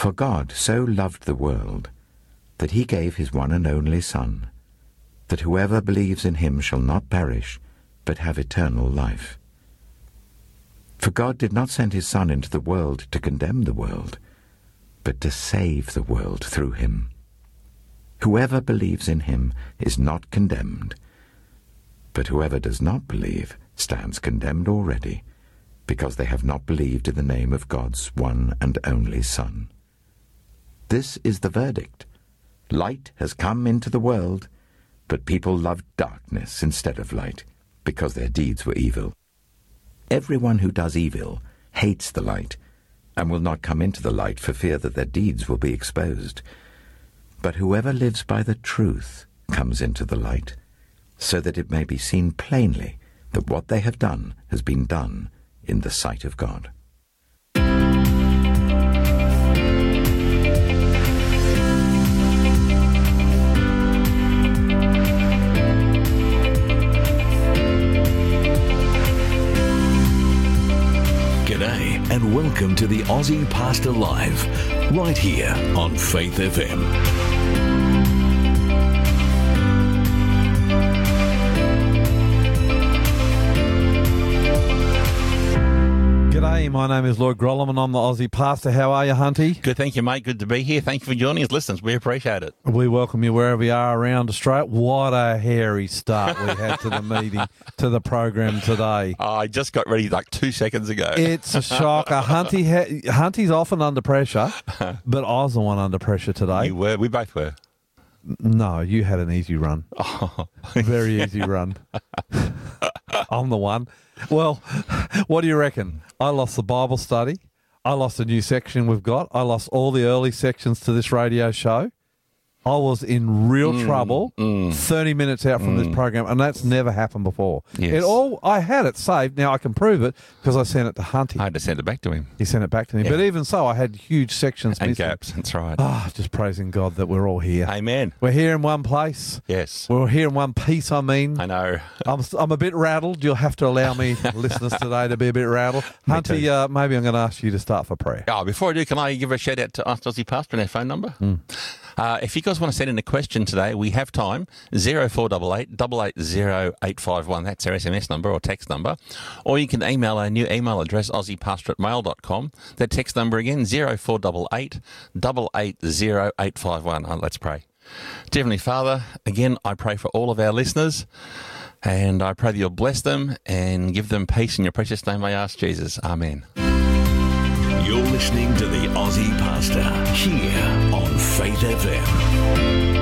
For God so loved the world that he gave his one and only Son, that whoever believes in him shall not perish, but have eternal life. For God did not send his Son into the world to condemn the world, but to save the world through him. Whoever believes in him is not condemned, but whoever does not believe stands condemned already, because they have not believed in the name of God's one and only Son. This is the verdict. Light has come into the world, but people loved darkness instead of light, because their deeds were evil. Everyone who does evil hates the light, and will not come into the light for fear that their deeds will be exposed. But whoever lives by the truth comes into the light, so that it may be seen plainly that what they have done has been done in the sight of God. G'day and welcome to the Aussie Pastor Live, right here on Faith FM. G'day, my name is Lloyd Grollum and I'm the Aussie Pastor. How are you, Hunty? Good, thank you, mate. Good to be here. Thank you for joining us, listeners. We appreciate it. We welcome you wherever you are around Australia. What a hairy start we had to the meeting, to the program today. I just got ready like 2 seconds ago. It's a shocker. Hunty's often under pressure, but I was the one under pressure today. You were. We both were. No, you had an easy run. Oh. Very easy run. I'm the one. Well, what do you reckon? I lost the Bible study. I lost a new section we've got. I lost all the early sections to this radio show. I was in real trouble 30 minutes out from this program, and that's never happened before. Yes. I had it saved. Now I can prove it because I sent it to Hunty. I had to send it back to him. He sent it back to me. Yeah. But even so, I had huge sections And missing. gaps, that's right. Just praising God that we're all here. Amen. We're here in one place. Yes. We're here in one piece, I mean. I know. I'm a bit rattled. You'll have to allow me, listeners, today to be a bit rattled. Me Hunty, too. maybe I'm going to ask you to start for prayer. Oh, before I do, can I give a shout out to Ask Aussie Pastor and our phone number? If you guys want to send in a question today, we have time. 0488 880 851. That's our SMS number or text number. Or you can email our new email address, aussiepastor@mail.com. That text number again, 0488 880 851. Let's pray. Dear Heavenly Father, again, I pray for all of our listeners, and I pray that you'll bless them and give them peace. In your precious name I ask, Jesus. Amen. You're listening to the Aussie Pastor here on Faith FM.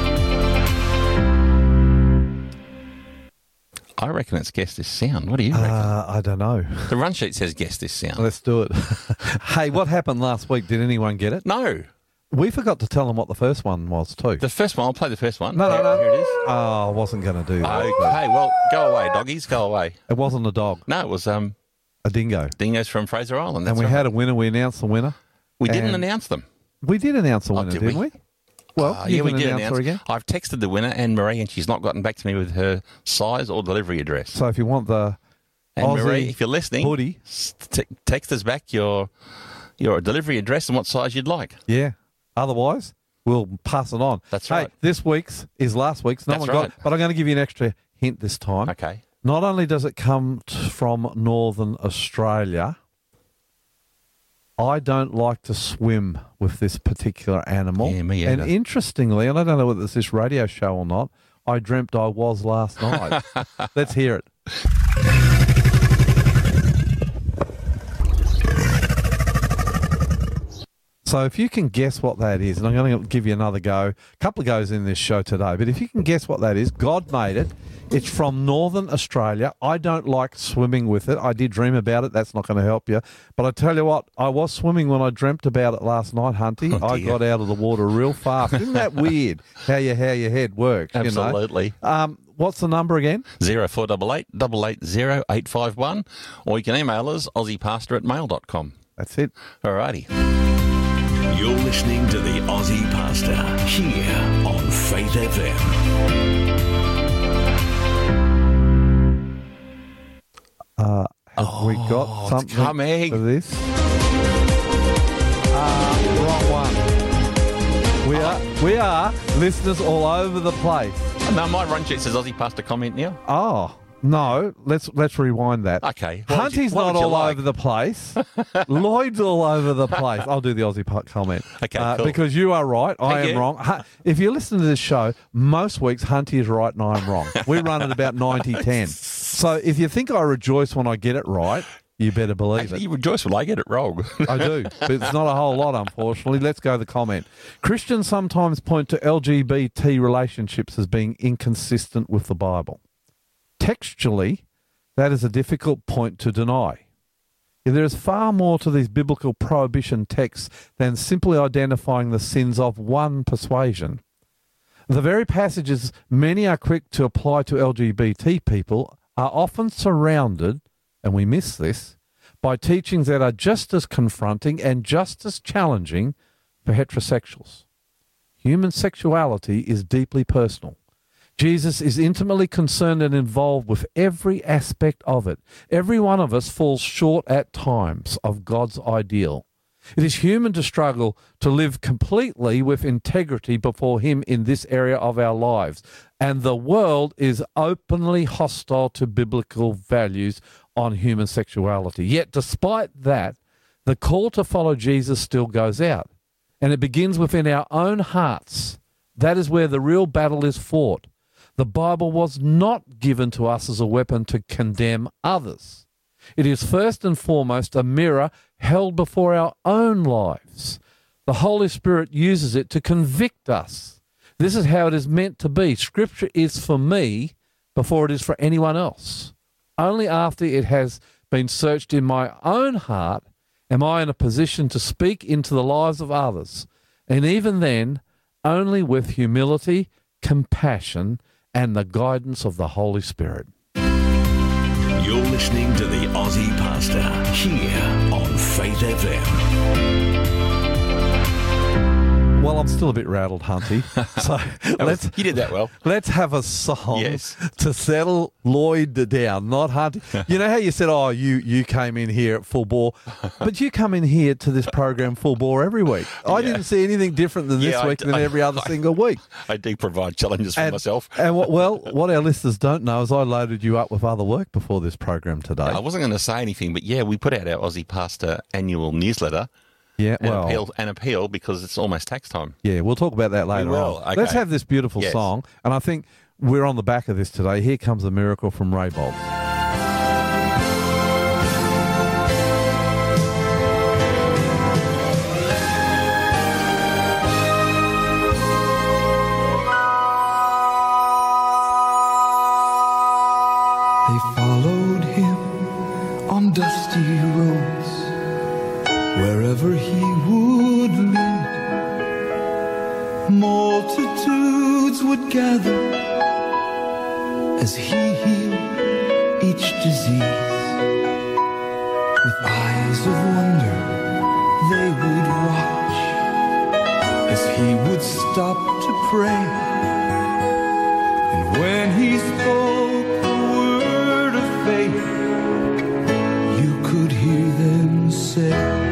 I reckon it's Guess This Sound. What do you reckon? I don't know. The run sheet says Guess This Sound. Let's do it. Hey, what happened last week? Did anyone get it? No. We forgot to tell them what the first one was too. The first one, I'll play the first one. No. Here it is. Oh, I wasn't going to do that. Okay, well, go away, doggies, go away. It wasn't a dog. No, it was A dingo. dingoes from Fraser Island. That's And we right. had a winner. We announced the winner. We didn't and- announce them. We did announce the winner, did didn't we? we? Well, Yeah, you we can did announce her again. I've texted the winner, Anne-Marie, and she's not gotten back to me with her size or delivery address. So if you want the Anne-Marie, Aussie if you're listening, hoodie, text us back your delivery address and what size you'd like. yeah. Otherwise, we'll pass it on. That's Hey, right. this week's is last week's. No That's one got right. it, but I'm going to give you an extra hint this time. Okay. Not only does it come from Northern Australia, I don't like to swim with this particular animal. Yeah, me And either. interestingly, and I don't know whether it's this radio show or not, I dreamt I was last night. Let's hear it. So if you can guess what that is, and I'm going to give you another go, a couple of goes in this show today, but if you can guess what that is, God made it. It's from Northern Australia. I don't like swimming with it. I did dream about it. That's not going to help you. But I tell you what, I was swimming when I dreamt about it last night, Hunty. Oh, I dear. got out of the water real fast. Isn't that weird how your head works? Absolutely. You know? What's the number again? 0488 880 851, or you can email us, aussiepastor@mail.com. That's it. Alrighty. You're listening to the Aussie Pastor here on Faith FM. Have we got it's something coming. for this? Wrong one. We are listeners all over the place. No, my run sheet says Aussie Pastor comment now. Oh, no. Let's rewind that. Okay. Hunty's not all over the place. Lloyd's all over the place. I'll do the Aussie comment. Okay, cool. Because you are right. I am you. wrong. If you listen to this show, most weeks Hunty is right and I'm wrong. We run at about 90-10. So if you think I rejoice when I get it right, you better believe it. You rejoice when I get it wrong. I do, but it's not a whole lot, unfortunately. Let's go to the comment. Christians sometimes point to LGBT relationships as being inconsistent with the Bible. Textually, that is a difficult point to deny. There is far more to these biblical prohibition texts than simply identifying the sins of one persuasion. The very passages many are quick to apply to LGBT people are often surrounded, and we miss this, by teachings that are just as confronting and just as challenging for heterosexuals. Human sexuality is deeply personal. Jesus is intimately concerned and involved with every aspect of it. Every one of us falls short at times of God's ideal. It is human to struggle to live completely with integrity before Him in this area of our lives. And the world is openly hostile to biblical values on human sexuality. Yet despite that, the call to follow Jesus still goes out. And it begins within our own hearts. That is where the real battle is fought. The Bible was not given to us as a weapon to condemn others. It is first and foremost a mirror held before our own lives. The Holy Spirit uses it to convict us. This is how it is meant to be. Scripture is for me before it is for anyone else. Only after it has been searched in my own heart am I in a position to speak into the lives of others. And even then, only with humility, compassion, and the guidance of the Holy Spirit. You're listening to the Aussie Pastor here on Faith FM. Well, I'm still a bit rattled, Hunty. So You did that well. Let's have a song Yes. to settle Lloyd down, not Hunty. You know how you said, oh, you came in here at full bore, but you come in here to this program full bore every week. I didn't see anything different than this week than every other single week. I do provide challenges for myself. And what our listeners don't know is I loaded you up with other work before this program today. I wasn't going to say anything, but yeah, we put out our Aussie Pastor annual newsletter. Yeah, And appeal because it's almost tax time. Yeah, we'll talk about that later on. Okay. Let's have this beautiful song, and I think we're on the back of this today. Here comes a miracle from Ray Bob. They followed him on dusty roads, wherever he would lead. Multitudes would gather as he healed each disease. With eyes of wonder they would watch as he would stop to pray. And when he spoke the word of faith, you could hear them say,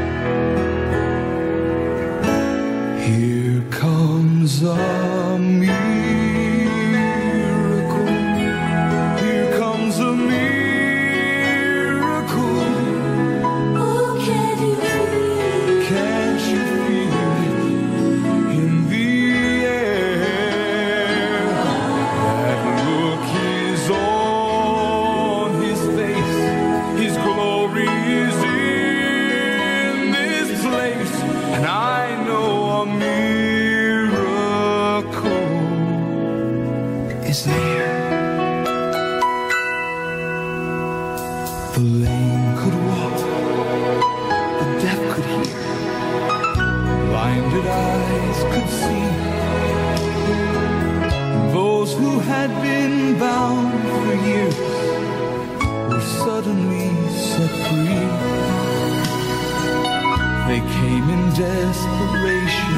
here comes a miracle. Here comes a miracle. Oh, can you feel it? Can't you feel it in the air? That look is on his face. His glory is in this place. And I know a miracle is near. The lame could walk, the deaf could hear, blinded eyes could see. Those who had been bound for years were suddenly set free. They came in desperation,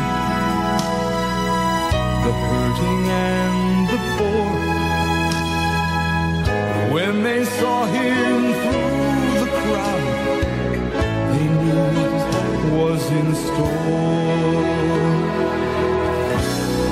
the hurting and the poor. When they saw him through the crowd, they knew what was in store.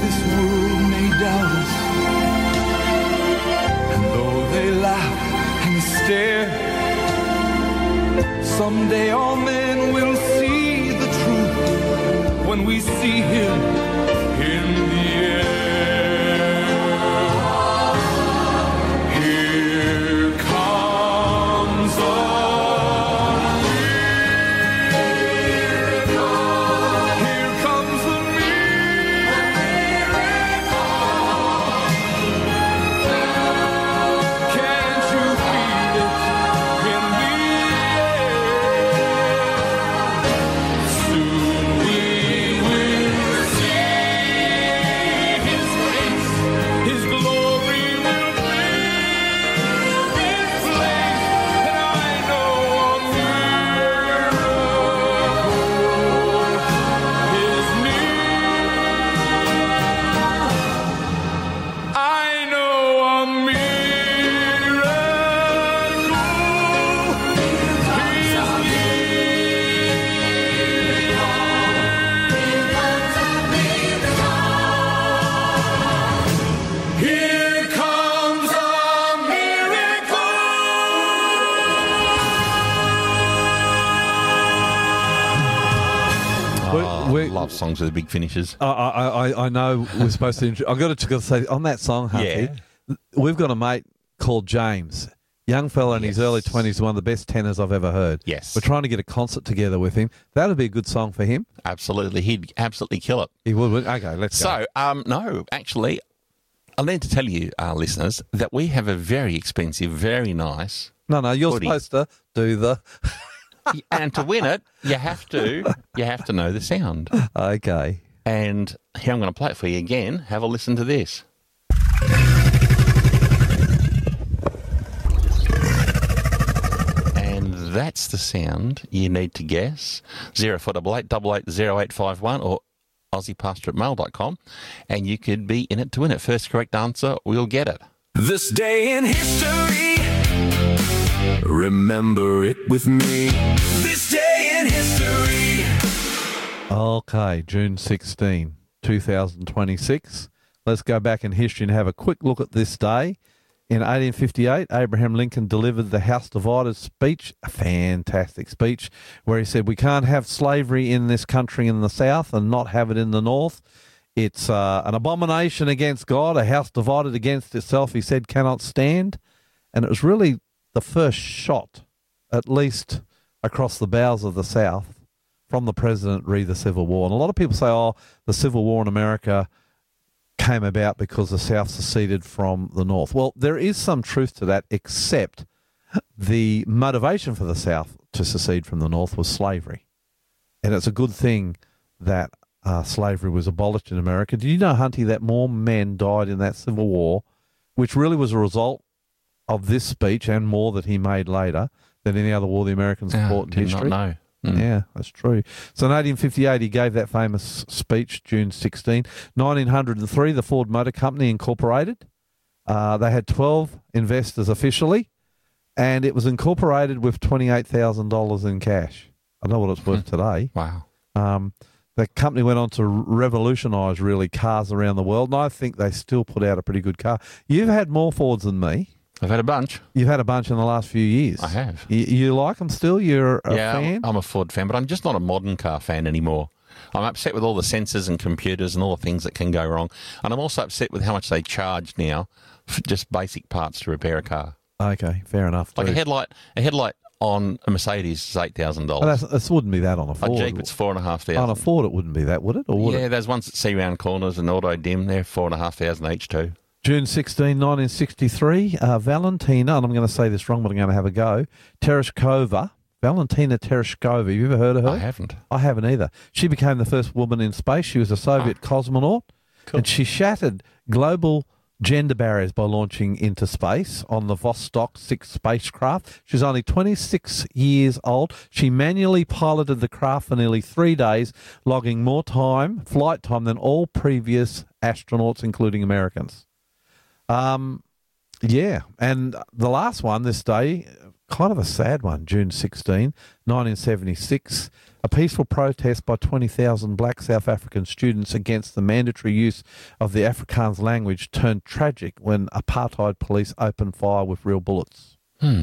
this world may doubt us, and though they laugh and stare, someday all men will see the truth when we see him in the air. Here comes a miracle. Here comes a miracle. Can't you feel it in the air? Soon we will see his grace. His glory will fill this place, and I know a miracle is near. I know a Here comes a miracle. We- Love songs with the big finishes. I know we're supposed to. I've got to say on that song, Humpty. We've got a mate called James, young fella in his early 20s, one of the best tenors I've ever heard. Yes. We're trying to get a concert together with him. That would be a good song for him. Absolutely. He'd absolutely kill it. He would. Okay, let's go. So, no, actually, I need to tell you, listeners, that we have a very expensive, very nice, No, you're Woody. supposed to do the. and to win it, you have to know the sound. Okay. And here I'm going to play it for you again. Have a listen to this. And that's the sound you need to guess. 0488 880851 or aussiepastor@mail.com, and you could be in it to win it. First correct answer, we'll get it. This day in history, remember it with me. This day in history. Okay, June 16, 2026. Let's go back in history and have a quick look at this day. In 1858, Abraham Lincoln delivered the House Divided speech, a fantastic speech, where he said, we can't have slavery in this country in the South and not have it in the North. It's an abomination against God. A house divided against itself, he said, cannot stand. And it was really the first shot, at least across the bowels of the South, from the president re the Civil War. And a lot of people say, oh, the Civil War in America came about because the South seceded from the North. Well, there is some truth to that, except the motivation for the South to secede from the North was slavery. And it's a good thing that slavery was abolished in America. Do you know, Hunty, that more men died in that Civil War, which really was a result of this speech and more that he made later than any other war the Americans fought in Did history? not know. Yeah, that's true. So in 1858, he gave that famous speech, June 16. 1903, the Ford Motor Company incorporated. They had 12 investors officially, and it was incorporated with $28,000 in cash. I know what it's worth today. Wow. The company went on to revolutionise, really, cars around the world, and I think they still put out a pretty good car. You've had more Fords than me. I've had a bunch. You've had a bunch in the last few years. I have. You like them still? You're a fan? I'm a Ford fan, but I'm just not a modern car fan anymore. I'm upset with all the sensors and computers and all the things that can go wrong. And I'm also upset with how much they charge now for just basic parts to repair a car. Okay, fair enough. Like too. a headlight on a Mercedes is $8,000. Oh, this wouldn't be that on a A Ford. Jeep, it's $4,500. On a Ford, it wouldn't be that, would it? Or would Yeah, it? those ones that see round corners and auto dim, they're $4,500 each too. June 16, 1963, Valentina, and I'm going to say this wrong, but I'm going to have a go, Tereshkova, Valentina Tereshkova. Have you ever heard of her? I haven't. I haven't either. She became the first woman in space. She was a Soviet cosmonaut, and she shattered global gender barriers by launching into space on the Vostok 6 spacecraft. She's only 26 years old. She manually piloted the craft for nearly 3 days, logging more flight time than all previous astronauts, including Americans. Yeah, and the last one this day, kind of a sad one, June 16, 1976. A peaceful protest by 20,000 black South African students against the mandatory use of the Afrikaans language turned tragic when apartheid police opened fire with real bullets.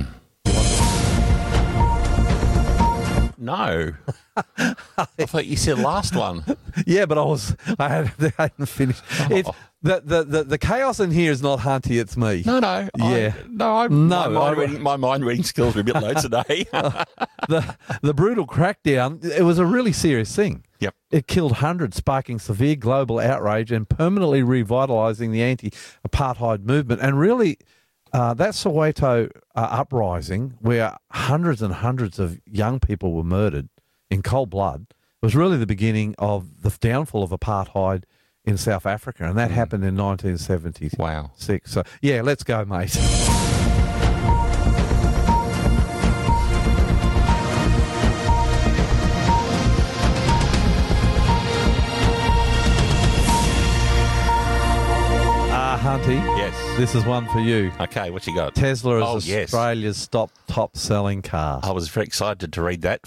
No. I thought you said last one. Yeah, but I hadn't finished. It's, the chaos in here is not Hunty, it's me. No. Yeah. My mind reading skills are a bit low today. The brutal crackdown, it was a really serious thing. Yep. It killed hundreds, sparking severe global outrage and permanently revitalising the anti-apartheid movement. And really, that Soweto uprising, where hundreds and hundreds of young people were murdered in cold blood, was really the beginning of the downfall of apartheid in South Africa, and that happened in 1976. Wow. So, yeah, let's go, mate. Hunty, Yes. this is one for you. Okay, what you got? Tesla is yes. Australia's top-selling car. I was very excited to read that.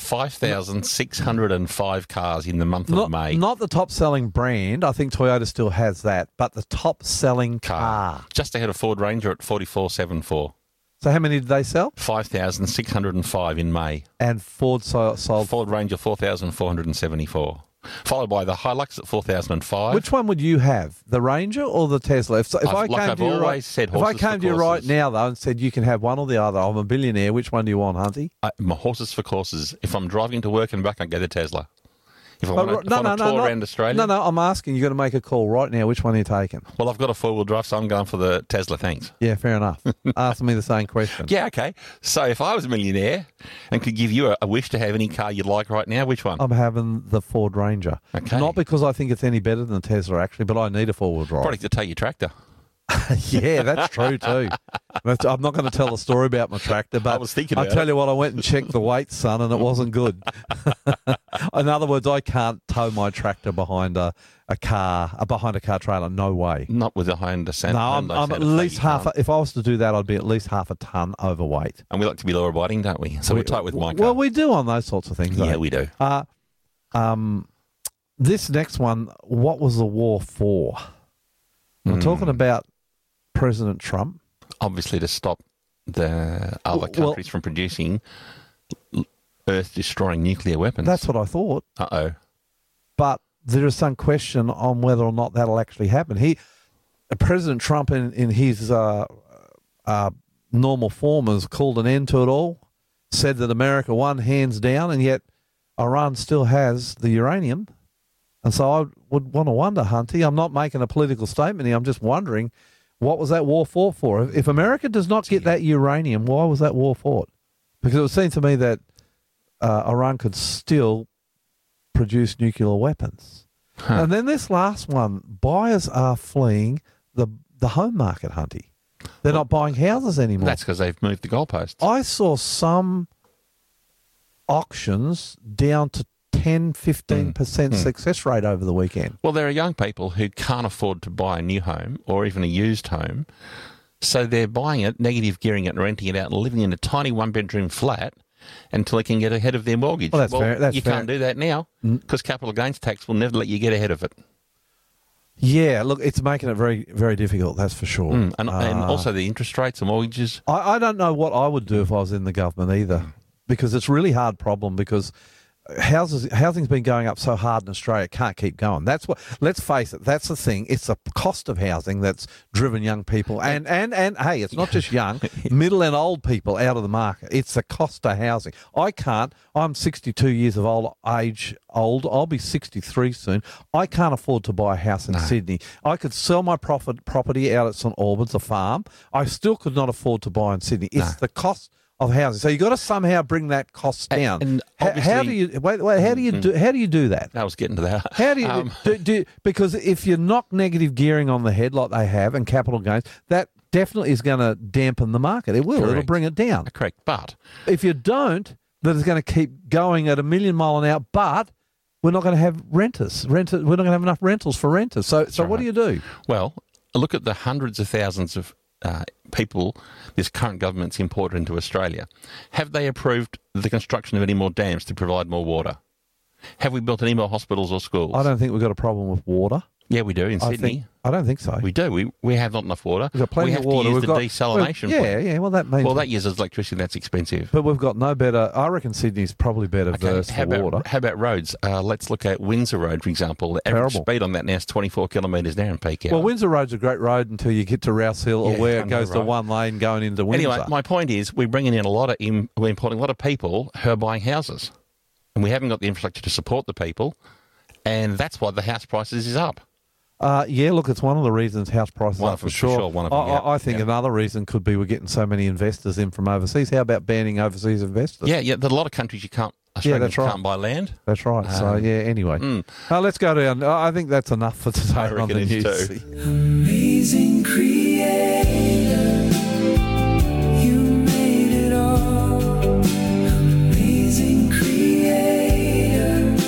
5,605 cars in the month of May. Not the top-selling brand. I think Toyota still has that, but the top-selling car. Just ahead of Ford Ranger at 4474. So how many did they sell? 5,605 in May. And Ford sold... Ford Ranger 4,474. Followed by the Hilux at 4,005. Which one would you have, the Ranger or the Tesla? If I came to you right now, though, and said you can have one or the other, I'm a billionaire, which one do you want, Hunty? My horses for courses. If I'm driving to work and back, I go to Tesla. If I want to tour around Australia... No, I'm asking. You've got to make a call right now. Which one are you taking? Well, I've got a four-wheel drive, so I'm going for the Tesla, thanks. Yeah, fair enough. Ask me the same question. Yeah, okay. So if I was a millionaire and could give you a wish to have any car you'd like right now, which one? I'm having the Ford Ranger. Okay. Not because I think it's any better than the Tesla, actually, but I need a four-wheel drive. Probably to take your tractor. Yeah, that's true too. I'm not going to tell a story about my tractor, but I was thinking I'll about tell it. you what, I went and checked the weight, son, and it wasn't good. In other words, I can't tow my tractor behind a car trailer. No way. Not with a Honda Santa. No, I'm at least half. If I was to do that, I'd be at least half a ton overweight. And we like to be law abiding, don't we? So we're tight with my car. Well, we do on those sorts of things. Yeah, though. we do. This next one, what was the war for? We're talking about President Trump. Obviously to stop the other countries from producing Earth-destroying nuclear weapons. That's what I thought. Uh-oh. But there is some question on whether or not that'll actually happen. President Trump, in his normal form, has called an end to it all, said that America won hands down, and yet Iran still has the uranium. And so I would want to wonder, Hunty, I'm not making a political statement here, I'm just wondering, what was that war fought for? If America does not get that uranium, why was that war fought? Because it would seem to me that Iran could still produce nuclear weapons. Huh. And then this last one, buyers are fleeing the home market, Hunty. They're not buying houses anymore. That's because they've moved the goalposts. I saw some auctions down to 10-15% success rate over the weekend. Well, there are young people who can't afford to buy a new home or even a used home, so they're buying it, negative gearing it and renting it out and living in a tiny one-bedroom flat until they can get ahead of their mortgage. Well, that's fair. That's you fair. Can't do that now because capital gains tax will never let you get ahead of it. Yeah, look, it's making it very, very difficult, that's for sure. And also the interest rates, the mortgages. I don't know what I would do if I was in the government either, because it's a really hard problem because housing's been going up so hard in Australia, it can't keep going. That's what. Let's face it. That's the thing. It's the cost of housing that's driven young people, and hey, it's not just young, middle and old people out of the market. It's the cost of housing. I can't. I'm 62 years of age. I'll be 63 soon. I can't afford to buy a house in Sydney. I could sell my property out at St Albans, a farm. I still could not afford to buy in Sydney. It's the cost of housing. So you've got to somehow bring that cost down. And how do you how do you do that? I was getting to that. How do you do because if you knock negative gearing on the head like they have and capital gains, that definitely is going to dampen the market. It will. Correct. It'll bring it down. Correct. But if you don't, that is going to keep going at a million mile an hour. But we're not going to have renters. We're not going to have enough rentals for renters. So what do you do? Well, look at the hundreds of thousands of people this current government's imported into Australia, have they approved the construction of any more dams to provide more water? Have we built any more hospitals or schools? I don't think we've got a problem with water. Yeah, we do in Sydney. I don't think so. We do. We have not enough water. We've got plenty we have of water. to use We've the got, desalination well, plant. Yeah. Well, that means. Well, that uses electricity. That's expensive. But we've got no better. I reckon Sydney's probably better versed for water. How about roads? Let's look at Windsor Road, for example. The average Terrible. speed on that now is 24 kilometres an hour in peak hour. Well, Windsor Road's a great road until you get to Rouse Hill, or Yeah, where it under goes the to road. one lane going into Windsor. Anyway, my point is we're bringing in we're importing a lot of people who are buying houses. And we haven't got the infrastructure to support the people. And that's why the house prices is up. Yeah, look, it's one of the reasons house prices One are of them, for sure. one of them, yeah. I think Yeah. another reason could be we're getting so many investors in from overseas. How about banning overseas investors? Yeah, there's a lot of countries Australians that's right. can't buy land. That's right. So, anyway. Let's go down. I think that's enough for today I on reckon the it is news. too. Amazing creator, you made it all. Amazing creator,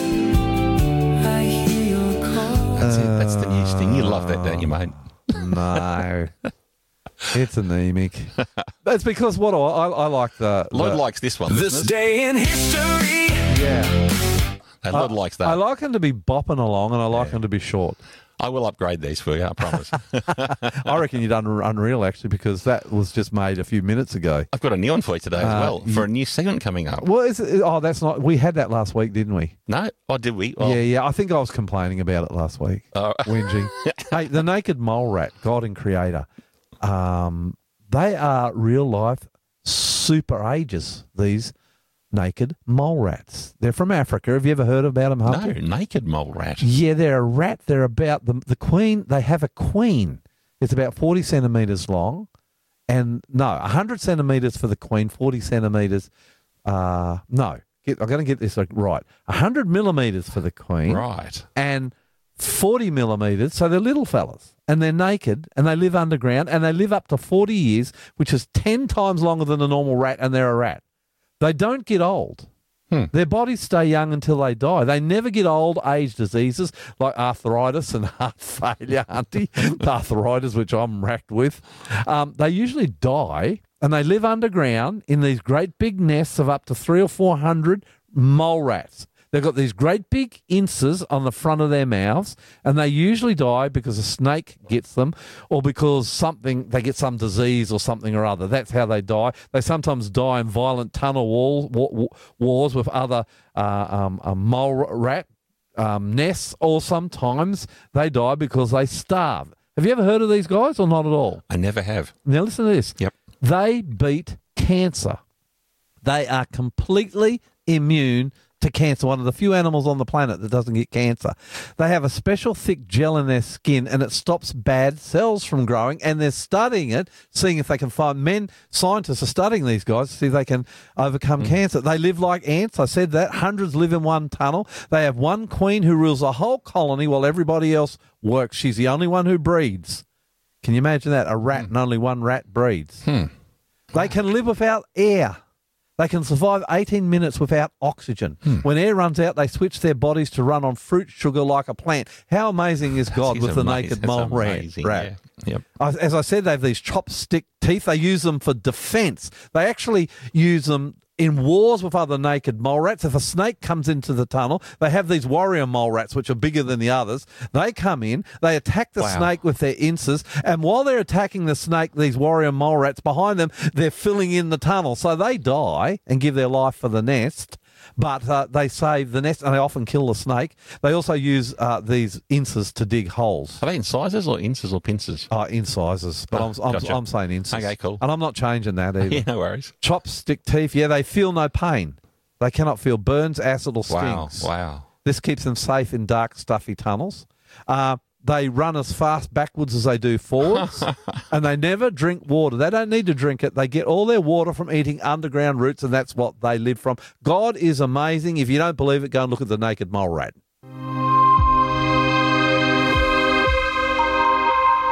I hear your call. That's it. That's the news thing. You love that, don't you, mate? No. It's anemic. That's because what I like Lloyd likes this one. This day in history. Yeah. And Lloyd likes that. I like them to be bopping along, and I like them to be short. I will upgrade these for you, I promise. I reckon you've done Unreal, actually, because that was just made a few minutes ago. I've got a new one for you today as well, for a new segment coming up. Well, that's not. We had that last week, didn't we? No? Oh, did we? Oh, Yeah. I think I was complaining about it last week. Oh. Whinging. Hey, the naked mole rat, God and Creator. They are real life super ages, these naked mole rats. They're from Africa. Have you ever heard about them, No, Humpty? naked mole rat. Yeah, they're a rat. They're about the queen. They have a queen. It's about 40 centimetres long. And 100 centimetres for the queen, 40 centimetres. I'm going to get this right. 100 millimetres for the queen. Right. And 40 millimetres. So they're little fellas. And they're naked and they live underground and they live up to 40 years, which is 10 times longer than a normal rat, and they're a rat. They don't get old. Their bodies stay young until they die. They never get old age diseases like arthritis and heart failure, Auntie. Arthritis, which I'm racked with. They usually die, and they live underground in these great big nests of up to 300 or 400 mole rats. They've got these great big inces on the front of their mouths, and they usually die because a snake gets them or because they get some disease or something or other. That's how they die. They sometimes die in violent tunnel wars with other mole rat nests, or sometimes they die because they starve. Have you ever heard of these guys or not at all? I never have. Now listen to this. Yep. They beat cancer. They are completely immune to cancer, one of the few animals on the planet that doesn't get cancer. They have a special thick gel in their skin, and it stops bad cells from growing, and they're studying it, seeing if they can find scientists are studying these guys to see if they can overcome cancer. They live like ants. I said that. Hundreds live in one tunnel. They have one queen who rules a whole colony while everybody else works. She's the only one who breeds. Can you imagine that? A rat and only one rat breeds. They can live without air. They can survive 18 minutes without oxygen. When air runs out, they switch their bodies to run on fruit sugar like a plant. How amazing is God with the naked mole rat? Yeah. Yep. As I said, they have these chopstick teeth. They use them for defense. They actually use them in wars with other naked mole rats. If a snake comes into the tunnel, they have these warrior mole rats, which are bigger than the others. They come in, they attack the snake with their inces, and while they're attacking the snake, these warrior mole rats behind them, they're filling in the tunnel. So they die and give their life for the nest, but they save the nest, and they often kill the snake. They also use these inces to dig holes. Are they incisors or inces or pincers? Incisors, but gotcha. I'm saying inces. Okay, cool. And I'm not changing that either. Yeah, no worries. Chopstick teeth, they feel no pain. They cannot feel burns, acid, or stings. Wow. This keeps them safe in dark, stuffy tunnels. They run as fast backwards as they do forwards, and they never drink water. They don't need to drink it. They get all their water from eating underground roots, and that's what they live from. God is amazing. If you don't believe it, go and look at the naked mole rat.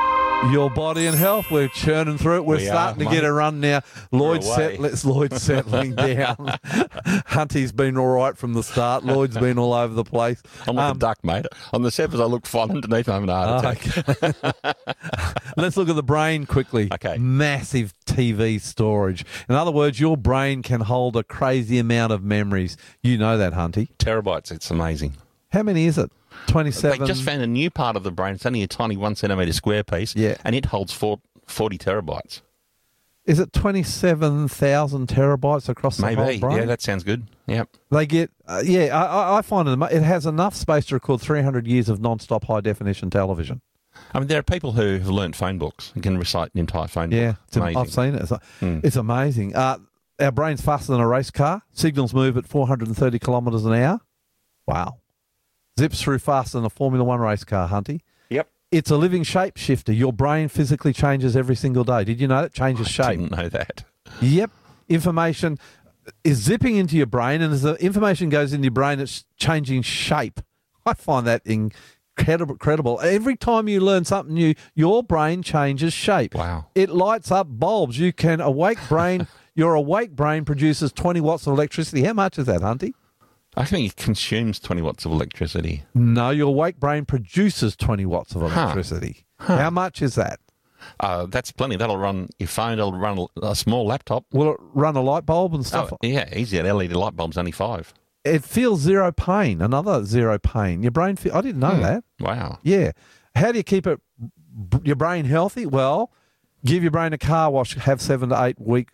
Your body and health. We're churning through it. We're We starting are, to get mate. a run now. Lloyd's away. settling down. Hunty's been all right from the start. Lloyd's been all over the place. I'm like a duck, mate. On the surface, I look fine. Underneath, I'm having a heart attack. Okay. Let's look at the brain quickly. Okay. Massive TV storage. In other words, your brain can hold a crazy amount of memories. You know that, Hunty. Terabytes. It's amazing. How many is it? 27? They just found a new part of the brain. It's only a tiny 1 centimetre square piece. Yeah. And it holds 40 terabytes. Is it 27,000 terabytes across the whole Maybe. brain? Yeah, that sounds good. Yep. They get, I find it has enough space to record 300 years of non-stop high-definition television. I mean, there are people who have learnt phone books and can recite an entire phone book. Yeah, It's amazing. I've seen it. It's amazing. Our brain's faster than a race car. Signals move at 430 kilometres an hour. Wow. Zips through faster than a Formula One race car, Hunty. Yep. It's a living shapeshifter. Your brain physically changes every single day. Did you know that? Changes I shape. didn't know that. Yep. Information is zipping into your brain, and as the information goes into your brain, it's changing shape. I find that incredible. Every time you learn something new, your brain changes shape. Wow. It lights up bulbs. Your awake brain produces 20 watts of electricity. How much is that, Hunty? I think it consumes 20 watts of electricity. No, your awake brain produces 20 watts of electricity. How much is that? That's plenty. That'll run your phone. It'll run a small laptop. Will it run a light bulb and stuff? Oh, yeah, easy. An LED light bulb's only 5. It feels zero pain. Another zero pain. Your brain I didn't know that. Wow. Yeah. How do you keep your brain healthy? Well, give your brain a car wash. Have 7 to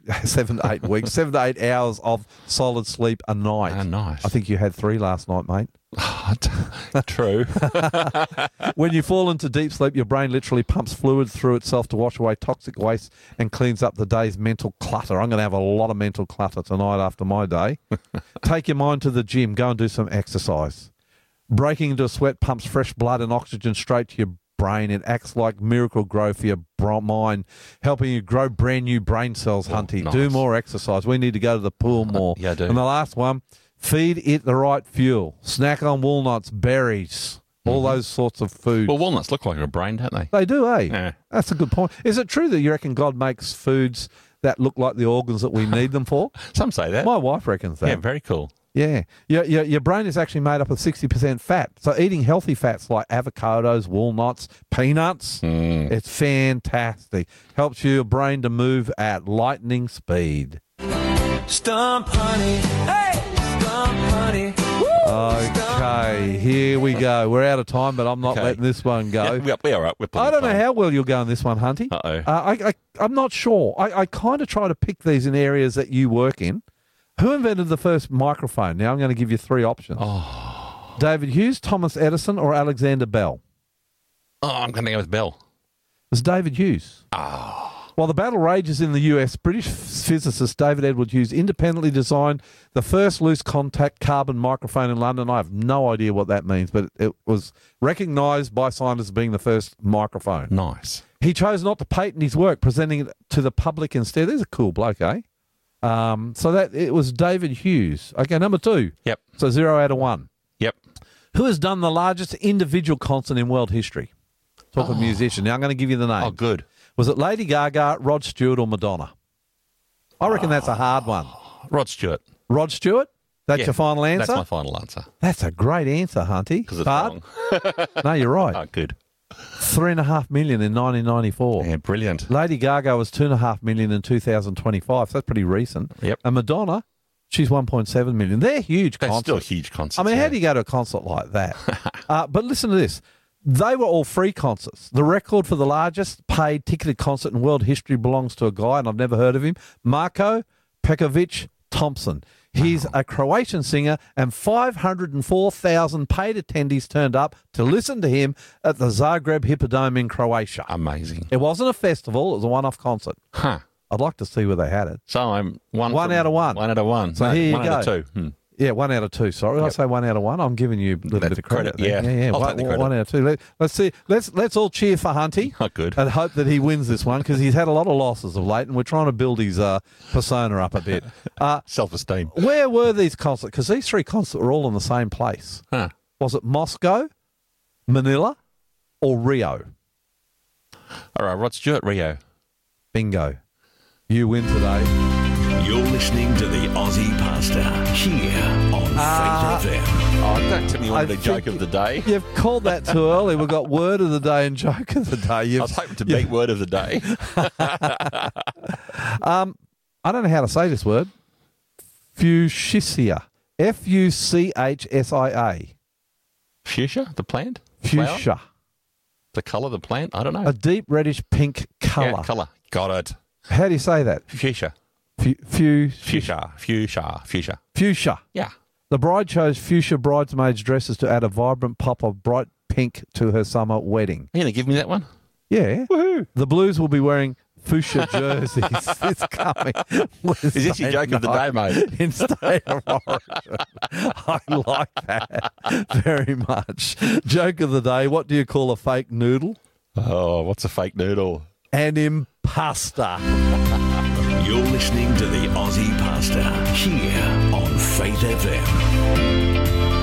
8 hours of solid sleep a night. Oh, nice. I think you had 3 last night, mate. True. When you fall into deep sleep, your brain literally pumps fluid through itself to wash away toxic waste and cleans up the day's mental clutter. I'm going to have a lot of mental clutter tonight after my day. Take your mind to the gym. Go and do some exercise. Breaking into a sweat pumps fresh blood and oxygen straight to your brain. It acts like miracle grow for your mind, helping you grow brand new brain cells, Hunty. nice. Do more exercise. We need to go to the pool more. Yeah, I do. And the last one, feed it the right fuel. Snack on walnuts, berries, all those sorts of food. Well, walnuts look like a brain, don't they? They do, eh? Yeah. That's a good point. Is it true that you reckon God makes foods that look like the organs that we need them for? Some say that. My wife reckons that. Yeah, very cool. Yeah. Your brain is actually made up of 60% fat. So eating healthy fats like avocados, walnuts, peanuts, it's fantastic. Helps your brain to move at lightning speed. Stump honey, hey, stump honey. Okay, here we go. We're out of time, but I'm not Okay. letting this one go. Yeah, we're all right. We're I don't know how well you'll go in this one, Hunty. Uh-oh. I'm not sure. I kind of try to pick these in areas that you work in. Who invented the first microphone? Now I'm going to give you 3 options. David Hughes, Thomas Edison, or Alexander Bell? Oh, I'm going to go with Bell. It's David Hughes. While the battle rages in the US, British physicist David Edward Hughes independently designed the first loose contact carbon microphone in London. I have no idea what that means, but it was recognised by scientists as being the first microphone. Nice. He chose not to patent his work, presenting it to the public instead. There's a cool bloke, eh? So that it was David Hughes. Okay, number 2. Yep. So 0 out of 1. Yep. Who has done the largest individual concert in world history? Talk of musician. Now I'm going to give you the name. Oh, good. Was it Lady Gaga, Rod Stewart, or Madonna? I reckon that's a hard one. Rod Stewart. Rod Stewart? That's Yeah, your final answer? That's my final answer. That's a great answer, Hunty. Because it's But- wrong. No, you're right. Oh, good. 3.5 million in 1994. Yeah, brilliant. Lady Gaga was 2.5 million in 2025. So that's pretty recent. Yep. And Madonna, she's 1.7 million. They're huge That's concerts. still a huge concert. I mean, how do you go to a concert like that? But listen to this. They were all free concerts. The record for the largest paid ticketed concert in world history belongs to a guy, and I've never heard of him, Marko Pekovic Thompson. He's a Croatian singer, and 504,000 paid attendees turned up to listen to him at the Zagreb Hippodrome in Croatia. Amazing. It wasn't a festival, it was a one-off concert. Huh. I'd like to see where they had it. So I'm one out of 1. 1 out of 1. So No, here you 1 out go. of 2. Yeah, 1 out of 2. Sorry, I say 1 out of 1. I'm giving you a little That's bit of credit. credit, there. yeah. I'll One, take the credit. 1 out of 2. Let's see. Let's all cheer for Hunty. Oh, good. And hope that he wins this one because he's had a lot of losses of late, and we're trying to build his persona up a bit. Self-esteem. Where were these concerts? Because these 3 concerts were all in the same place. Huh. Was it Moscow, Manila, or Rio? All right, Rod Stewart, Rio. Bingo. You win today. You're listening to the Aussie Pastor here on Faith FM. Oh, don't tell me you wanted a I joke think of the day. You've called that too early. We've got word of the day and joke of the day. I was hoping to beat word of the day. I don't know how to say this word. Fuchsia. Fuchsia. Fuchsia, the plant? Flower? Fuchsia. The colour of the plant? I don't know. A deep reddish pink colour. Yeah, colour. Got it. How do you say that? Fuchsia. Fuchsia. Fuchsia. Fuchsia. Yeah. The bride chose fuchsia bridesmaids' dresses to add a vibrant pop of bright pink to her summer wedding. Are you going to give me that one? Yeah. Woohoo. The Blues will be wearing fuchsia jerseys this coming Is this your joke of the day, mate? in State of Origin. I like that very much. Joke of the day, what do you call a fake noodle? Oh, what's a fake noodle? An impasta. You're listening to the Aussie Pastor here on Faith FM.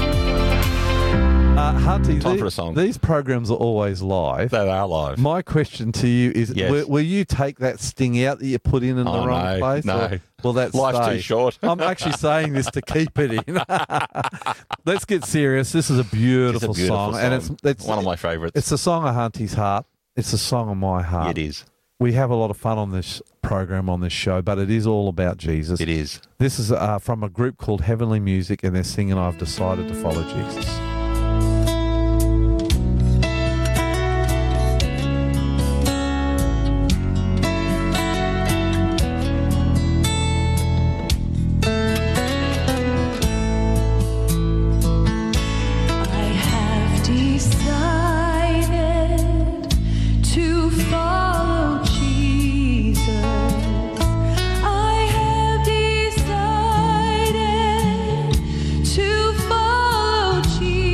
Hunty, Time for a song. These programs are always live. They are live. My question to you is, Yes. will you take that sting out that you put in the Oh, wrong no, place? no. Or will that Life's stay? too short. I'm actually saying this to keep it in. Let's get serious. This is a beautiful, It's a beautiful song. And it's one of my favourites. It's a song of Hunty's heart. It's a song of my heart. It is. We have a lot of fun on this program, on this show, but it is all about Jesus. It is. This is from a group called Heavenly Music, and they're singing I've Decided to Follow Jesus. I have decided to follow Jesus. I have decided to follow Jesus.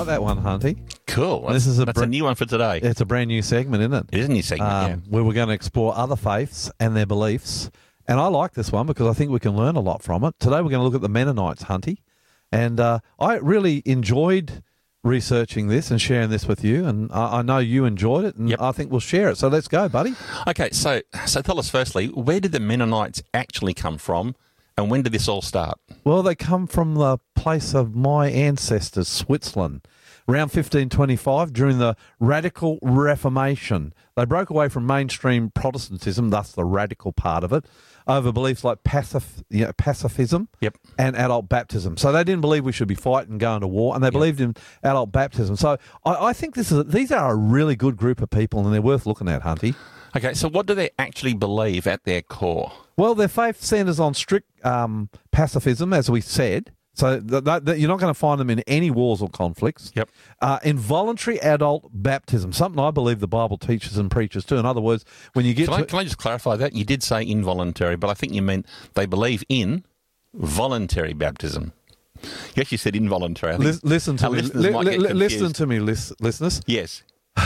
like that one, Hunty. Cool. This is That's a new one for today. It's a brand new segment, isn't it? It is a new segment, Where we're going to explore other faiths and their beliefs. And I like this one because I think we can learn a lot from it. Today we're going to look at the Mennonites, Hunty. And I really enjoyed researching this and sharing this with you. And I know you enjoyed it, and Yep. I think we'll share it. So let's go, buddy. yeah. Okay, so tell us firstly, where did the Mennonites actually come from, and when did this all start? Well, they come from the place of my ancestors, Switzerland. Around 1525, during the Radical Reformation, they broke away from mainstream Protestantism, thus the radical part of it, over beliefs like pacifism Yep. and adult baptism. So they didn't believe we should be fighting and going to war, and they believed in adult baptism. So I think these are a really good group of people, and they're worth looking at, Hunty. Okay, so what do they actually believe at their core? Well, their faith centres on strict pacifism, as we said. So you're not going to find them in any wars or conflicts. Yep. Involuntary adult baptism, something I believe the Bible teaches and preaches too. In other words, when you get Can I just clarify that? You did say involuntary, but I think you meant they believe in voluntary baptism. You actually said involuntary. I think listen to our me, listeners might get listen confused. to me, listeners. Yes.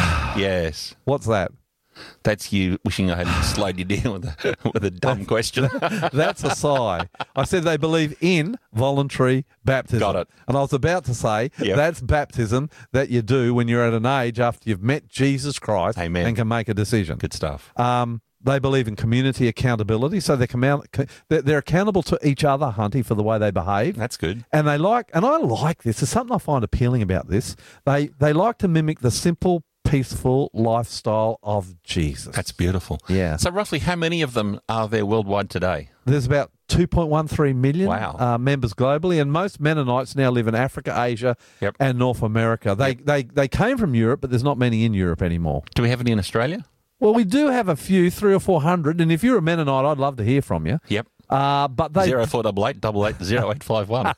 Yes. What's that? That's you wishing I hadn't slowed you down with a dumb question. That's a sigh. I said they believe in voluntary baptism. Got it. And I was about to say that's baptism that you do when you're at an age after you've met Jesus Christ Amen. and can make a decision. Good stuff. They believe in community accountability, so they're accountable to each other, Hunty, for the way they behave. That's good. And I like this. There's something I find appealing about this. They like to mimic the simple, peaceful lifestyle of Jesus. That's beautiful. Yeah. So roughly how many of them are there worldwide today? There's about 2.13 million Wow. members globally, and most Mennonites now live in Africa, Asia, Yep. and North America. They came from Europe, but there's not many in Europe anymore. Do we have any in Australia? Well, we do have a few, 300 or 400, and if you're a Mennonite, I'd love to hear from you. Yep. But they 0488 880851.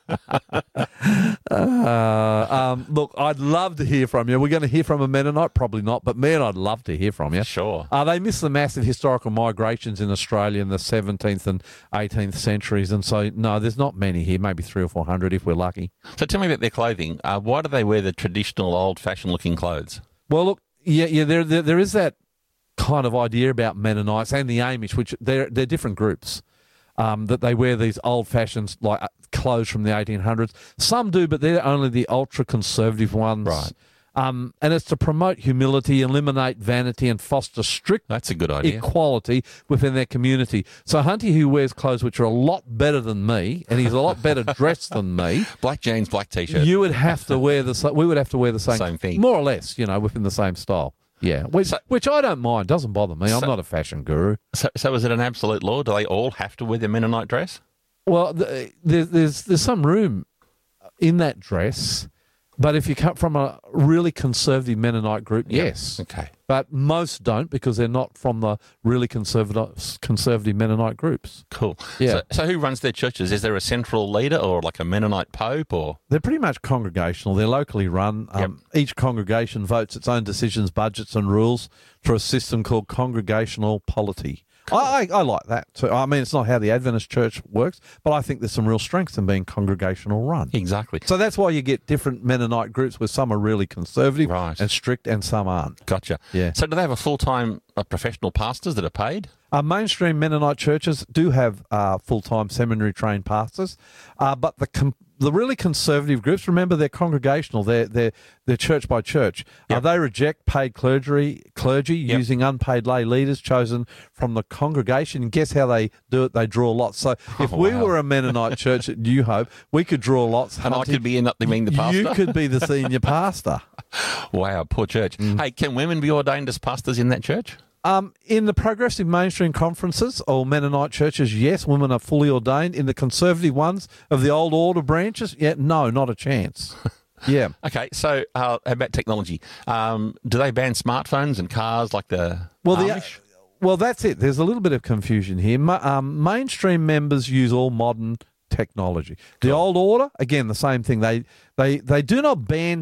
look, I'd love to hear from you. We're going to hear from a Mennonite, probably not, but man, I'd love to hear from you. Sure. They missed the massive historical migrations in Australia in the 17th and 18th centuries, and so no, there's not many here. Maybe 300 or 400 if we're lucky. So tell me about their clothing. Why do they wear the traditional old-fashioned looking clothes? Well, look, yeah, there is that kind of idea about Mennonites and the Amish, which they're different groups. That they wear these old-fashioned like clothes from the 1800s. Some do, but they're only the ultra-conservative ones. Right. And it's to promote humility, eliminate vanity, and foster strict That's a good idea. equality within their community. So Hunty, who wears clothes which are a lot better than me, and he's a lot better dressed than me, Black jeans, black T-shirt. we would have to wear the Same thing. more or less, within the same style. Yeah, which I don't mind. Doesn't bother me. I'm not a fashion guru. So is it an absolute law? Do they all have to wear their Mennonite dress? Well, there's some room in that dress, but if you come from a really conservative Mennonite group, yes. Okay. But most don't because they're not from the really conservative Mennonite groups. Cool. Yeah. So who runs their churches? Is there a central leader or like a Mennonite pope or? They're pretty much congregational. They're locally run. Each congregation votes its own decisions, budgets, and rules through a system called congregational polity. I like that too. I mean, it's not how the Adventist church works, but I think there's some real strength in being congregational run. Exactly. So that's why you get different Mennonite groups where some are really conservative Right. and strict and some aren't. Gotcha. Yeah. So do they have a full-time professional pastors that are paid? Mainstream Mennonite churches do have full-time seminary-trained pastors, but the really conservative groups, remember, they're congregational. They're church by church. Yep. They reject paid clergy using unpaid lay leaders chosen from the congregation. And guess how they do it? They draw lots. So if we were a Mennonite church at New Hope, we could draw lots. And I could end up being the pastor? You could be the senior pastor. Wow, poor church. Hey, can women be ordained as pastors in that church? In the progressive mainstream conferences or Mennonite churches, yes, women are fully ordained. In the conservative ones of the old order branches, no, not a chance. Yeah. Okay, so how about technology? Do they ban smartphones and cars like the Amish? Well, that's it. There's a little bit of confusion here. Mainstream members use all modern technology. The old order, again, the same thing. They do not ban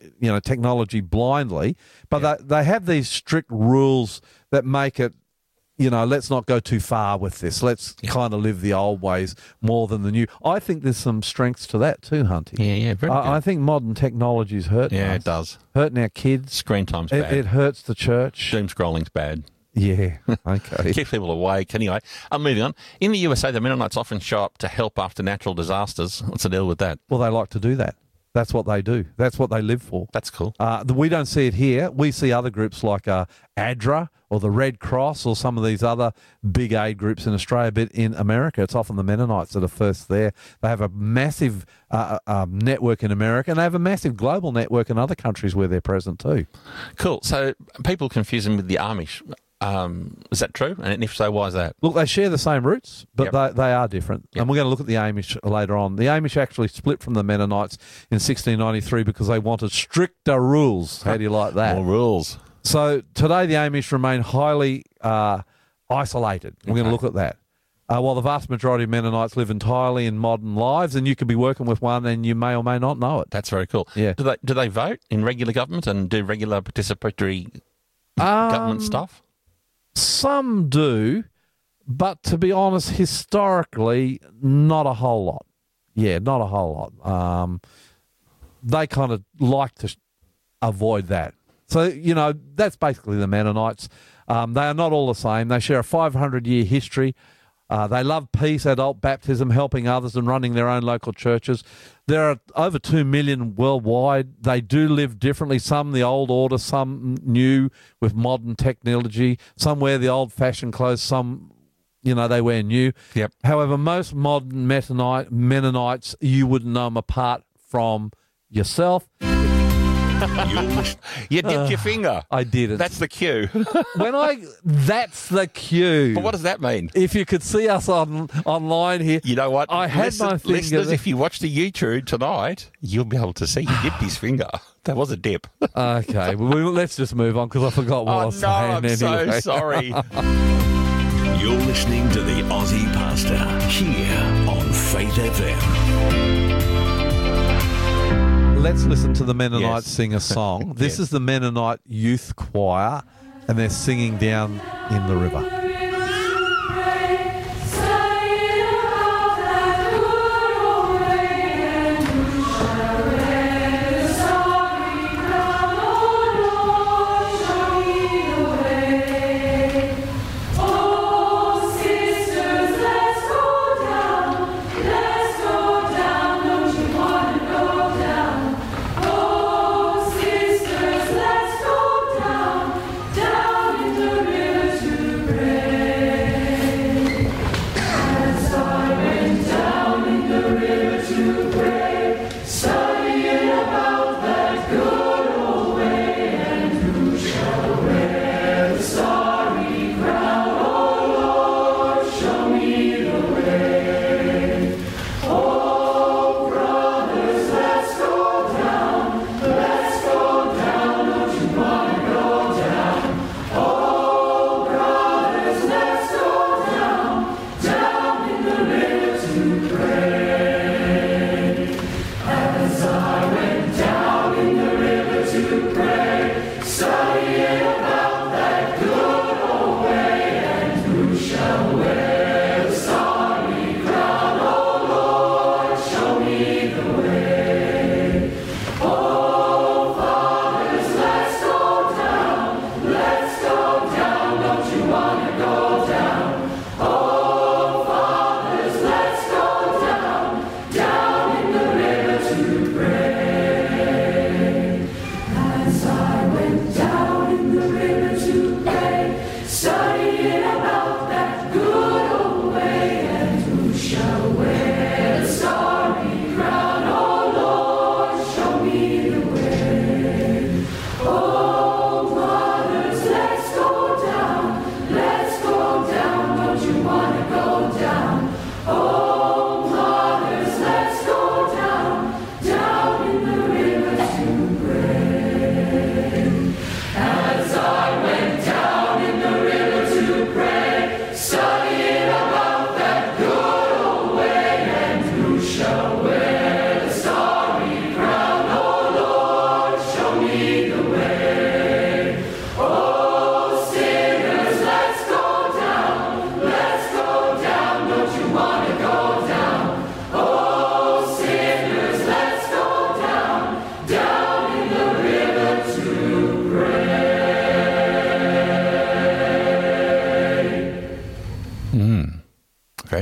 technology blindly, but they have these strict rules that make it let's not go too far with this. Let's kind of live the old ways more than the new. I think there's some strengths to that too, Hunty. Yeah, very good. I think modern technology is hurting us. It does. Hurting our kids. Screen time's bad. It hurts the church. Doom scrolling's bad. Yeah, okay. Keep people awake. Anyway, I'm moving on. In the USA, the Mennonites often show up to help after natural disasters. What's the deal with that? Well, they like to do that. That's what they do. That's what they live for. That's cool. We don't see it here. We see other groups like ADRA or the Red Cross or some of these other big aid groups in Australia, but in America, it's often the Mennonites that are first there. They have a massive network in America, and they have a massive global network in other countries where they're present too. Cool. So people confuse them with the Amish. Is that true? And if so, why is that? Look, they share the same roots, but they are different. Yep. And we're going to look at the Amish later on. The Amish actually split from the Mennonites in 1693 because they wanted stricter rules. How do you like that? More rules. So today the Amish remain highly isolated. We're going to look at that. While the vast majority of Mennonites live entirely in modern lives, and you could be working with one and you may or may not know it. That's very cool. Yeah. Do they vote in regular government and do regular participatory government stuff? Some do, but to be honest, historically, not a whole lot. Yeah, not a whole lot. They kind of like to avoid that. So, that's basically the Mennonites. They are not all the same. They share a 500-year history. They love peace, adult baptism, helping others and running their own local churches. There are over 2 million worldwide. They do live differently, some the old order, some new with modern technology. Some wear the old-fashioned clothes, some, they wear new. Yep. However, most modern Mennonites, you wouldn't know them apart from yourself. You dipped your finger. I did it. That's the cue. That's the cue. But what does that mean? If you could see us online here. You know what? I had my finger. Listeners, if you watch the YouTube tonight, you'll be able to see he dipped his finger. That was a dip. Okay, let's just move on because I forgot what I was saying. I'm anyway. so sorry. You're listening to the Aussie Pastor here on Faith FM. Let's listen to the Mennonites sing a song. This Yes. is the Mennonite Youth Choir, and they're singing down in the river. Down in the river to pray.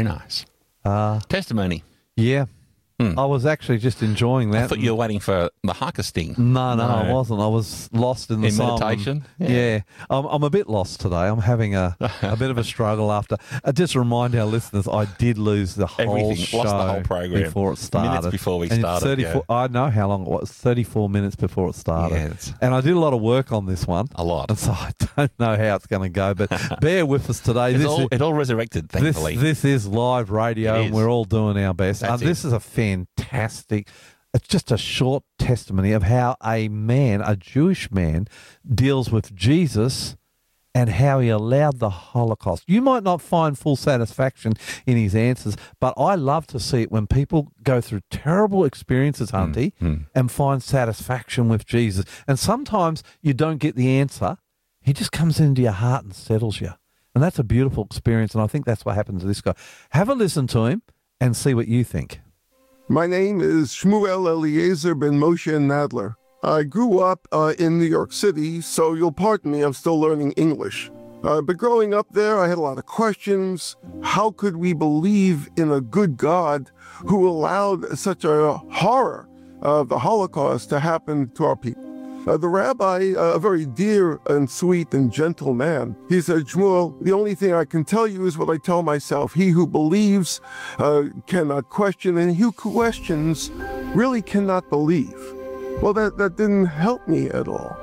nice. Uh, Testimony. yeah. I was actually just enjoying that. I thought you were waiting for the haka sting. No, I wasn't. I was lost in the In psalm. meditation? Yeah. I'm a bit lost today. I'm having a bit of a struggle after. Just remind our listeners, I did lose the whole Everything. show Lost the whole program. before it started. Minutes before we And started, 34, I know how long it was. 34 minutes before it started. Yeah, it's- And I did a lot of work on this one. A lot. And so I don't know how it's going to go, but bear with us today. It all resurrected, thankfully. This is live radio, It and is. we're all doing our best. That's This is a fantastic. It's just a short testimony of how a man, a Jewish man, deals with Jesus and how he allowed the Holocaust. You might not find full satisfaction in his answers, but I love to see it when people go through terrible experiences, Hunty, and find satisfaction with Jesus. And sometimes you don't get the answer. He just comes into your heart and settles you. And that's a beautiful experience, and I think that's what happened to this guy. Have a listen to him and see what you think. My name is Shmuel Eliezer ben Moshe Nadler. I grew up in New York City, so you'll pardon me, I'm still learning English. But growing up there, I had a lot of questions. How could we believe in a good God who allowed such a horror of the Holocaust to happen to our people? The rabbi, a very dear and sweet and gentle man, he said, Shmuel, the only thing I can tell you is what I tell myself. He who believes cannot question, and he who questions really cannot believe. Well, that didn't help me at all.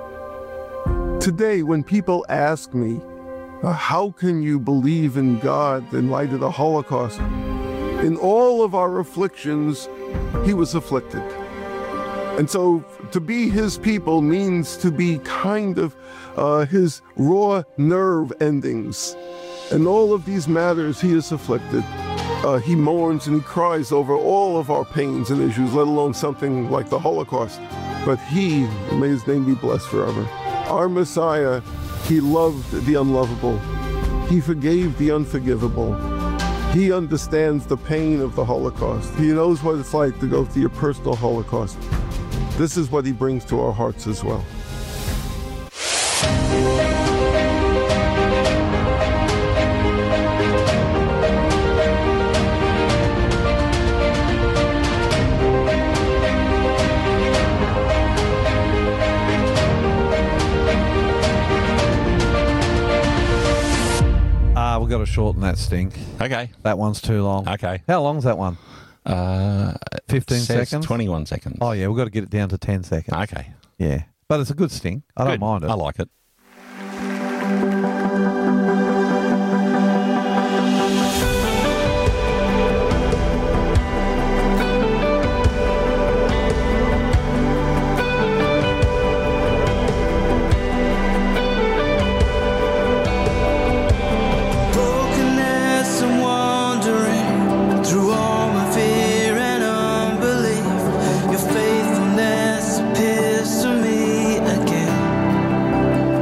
Today, when people ask me, how can you believe in God in light of the Holocaust? In all of our afflictions, he was afflicted. And so to be his people means to be kind of his raw nerve endings. In all of these matters, he is afflicted. He mourns and he cries over all of our pains and issues, let alone something like the Holocaust. But he, may his name be blessed forever, our Messiah, he loved the unlovable. He forgave the unforgivable. He understands the pain of the Holocaust. He knows what it's like to go through your personal Holocaust. This is what he brings to our hearts as well. We've got to shorten that sting. Okay. That one's too long. Okay. How long's that one? 15 says seconds? 21 seconds. Oh, yeah, we've got to get it down to 10 seconds. Okay. Yeah. But it's a good sting. I don't Good. mind it. I like it. Brokenness and wandering through all my fear and unbelief. Your faithfulness appears to me again.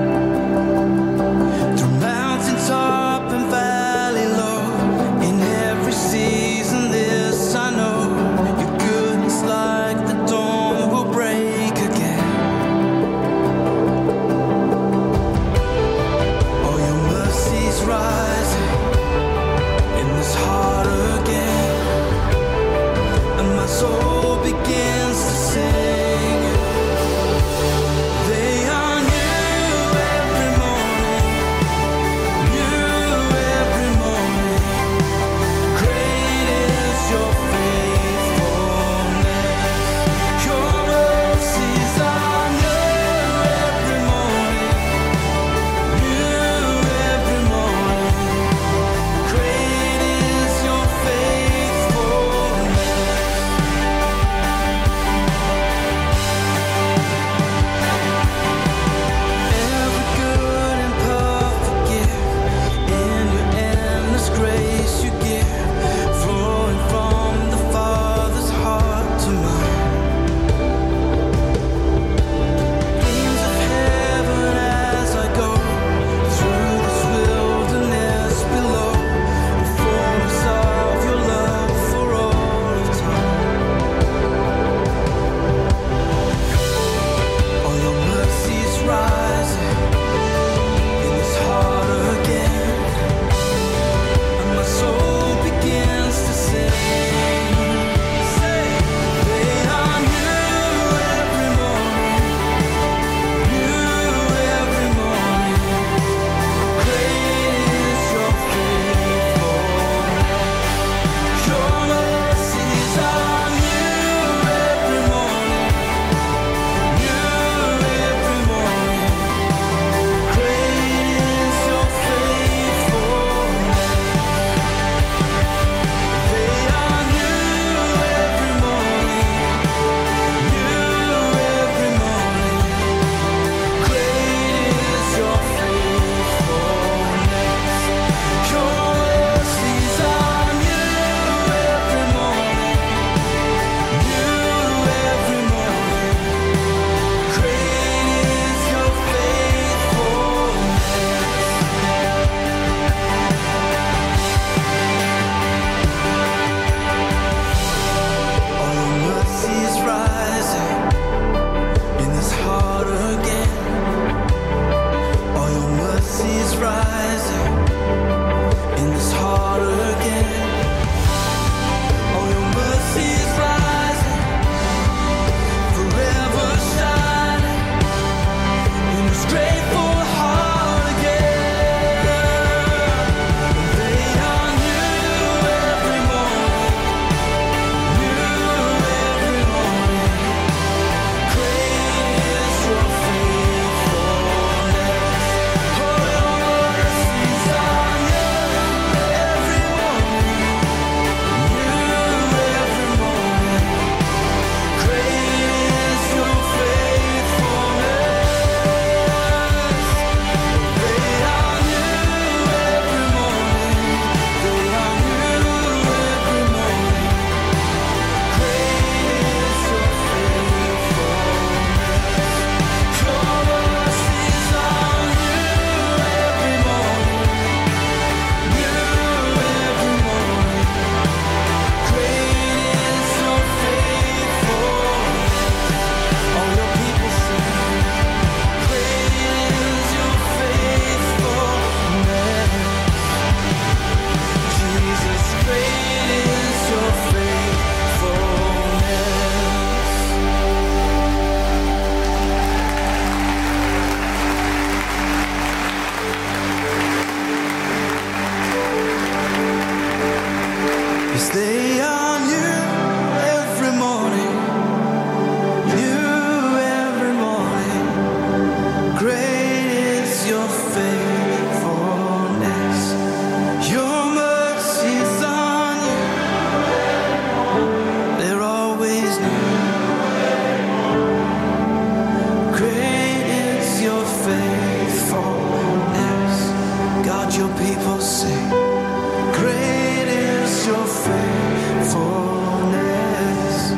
people sing. Great is your faithfulness.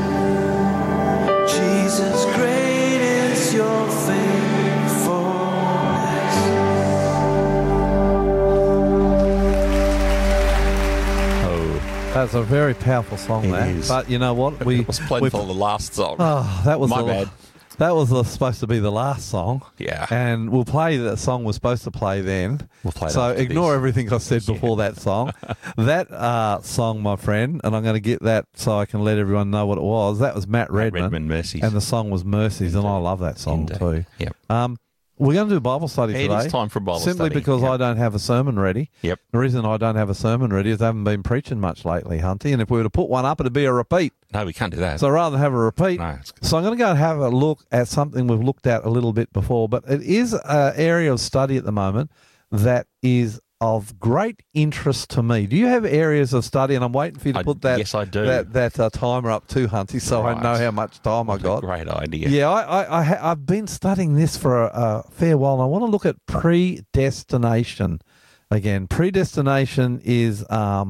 Jesus, great is your faithfulness. Oh, That's a very powerful song, It that. is. But you know what? it was played for the last song. Oh, that was My the- bad. That was supposed to be the last song. Yeah. And we'll play that song we're supposed to play then. We'll play it So after ignore this. everything I said before that song. That song, my friend, and I'm going to get that so I can let everyone know what it was. That was Matt Redman. Redman, Mercies. And the song was Mercies, and I love that song Indeed. too. Yep. We're going to do Bible study It today. is time for Bible Simply study. because Yep. I don't have a sermon ready. Yep. The reason I don't have a sermon ready is I haven't been preaching much lately, Hunty. And if we were to put one up, it'd be a repeat. No, we can't do that. So rather than have a repeat, No, it's good. so I'm going to go and have a look at something we've looked at a little bit before, but it is an area of study at the moment that is of great interest to me. Do you have areas of study? And I'm waiting for you to put that yes, I do. that timer up too, Hunty, so I Right. know how much time I got. Great idea. Yeah, I've been studying this for a fair while, and I want to look at predestination again. Predestination is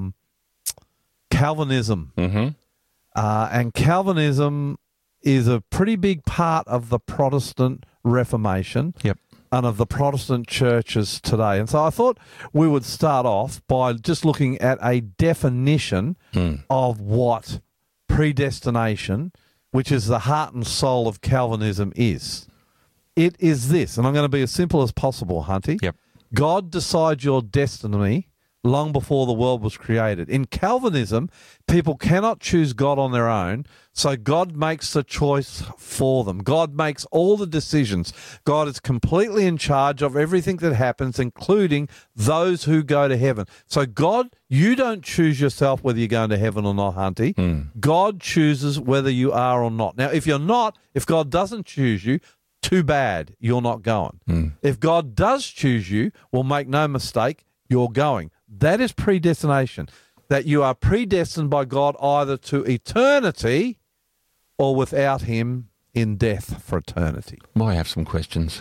Calvinism. Mm-hmm. And Calvinism is a pretty big part of the Protestant Reformation Yep. and of the Protestant churches today. And so I thought we would start off by just looking at a definition of what predestination, which is the heart and soul of Calvinism, is. It is this, and I'm going to be as simple as possible, Hunty. Yep. God decides your destiny long before the world was created. In Calvinism, people cannot choose God on their own, so God makes the choice for them. God makes all the decisions. God is completely in charge of everything that happens, including those who go to heaven. So God, you don't choose yourself whether you're going to heaven or not, Hunty. God chooses whether you are or not. Now, if you're not, if God doesn't choose you, too bad, you're not going. If God does choose you, well, make no mistake, you're going. That is predestination, that you are predestined by God either to eternity or without him in death for eternity. Might have some questions.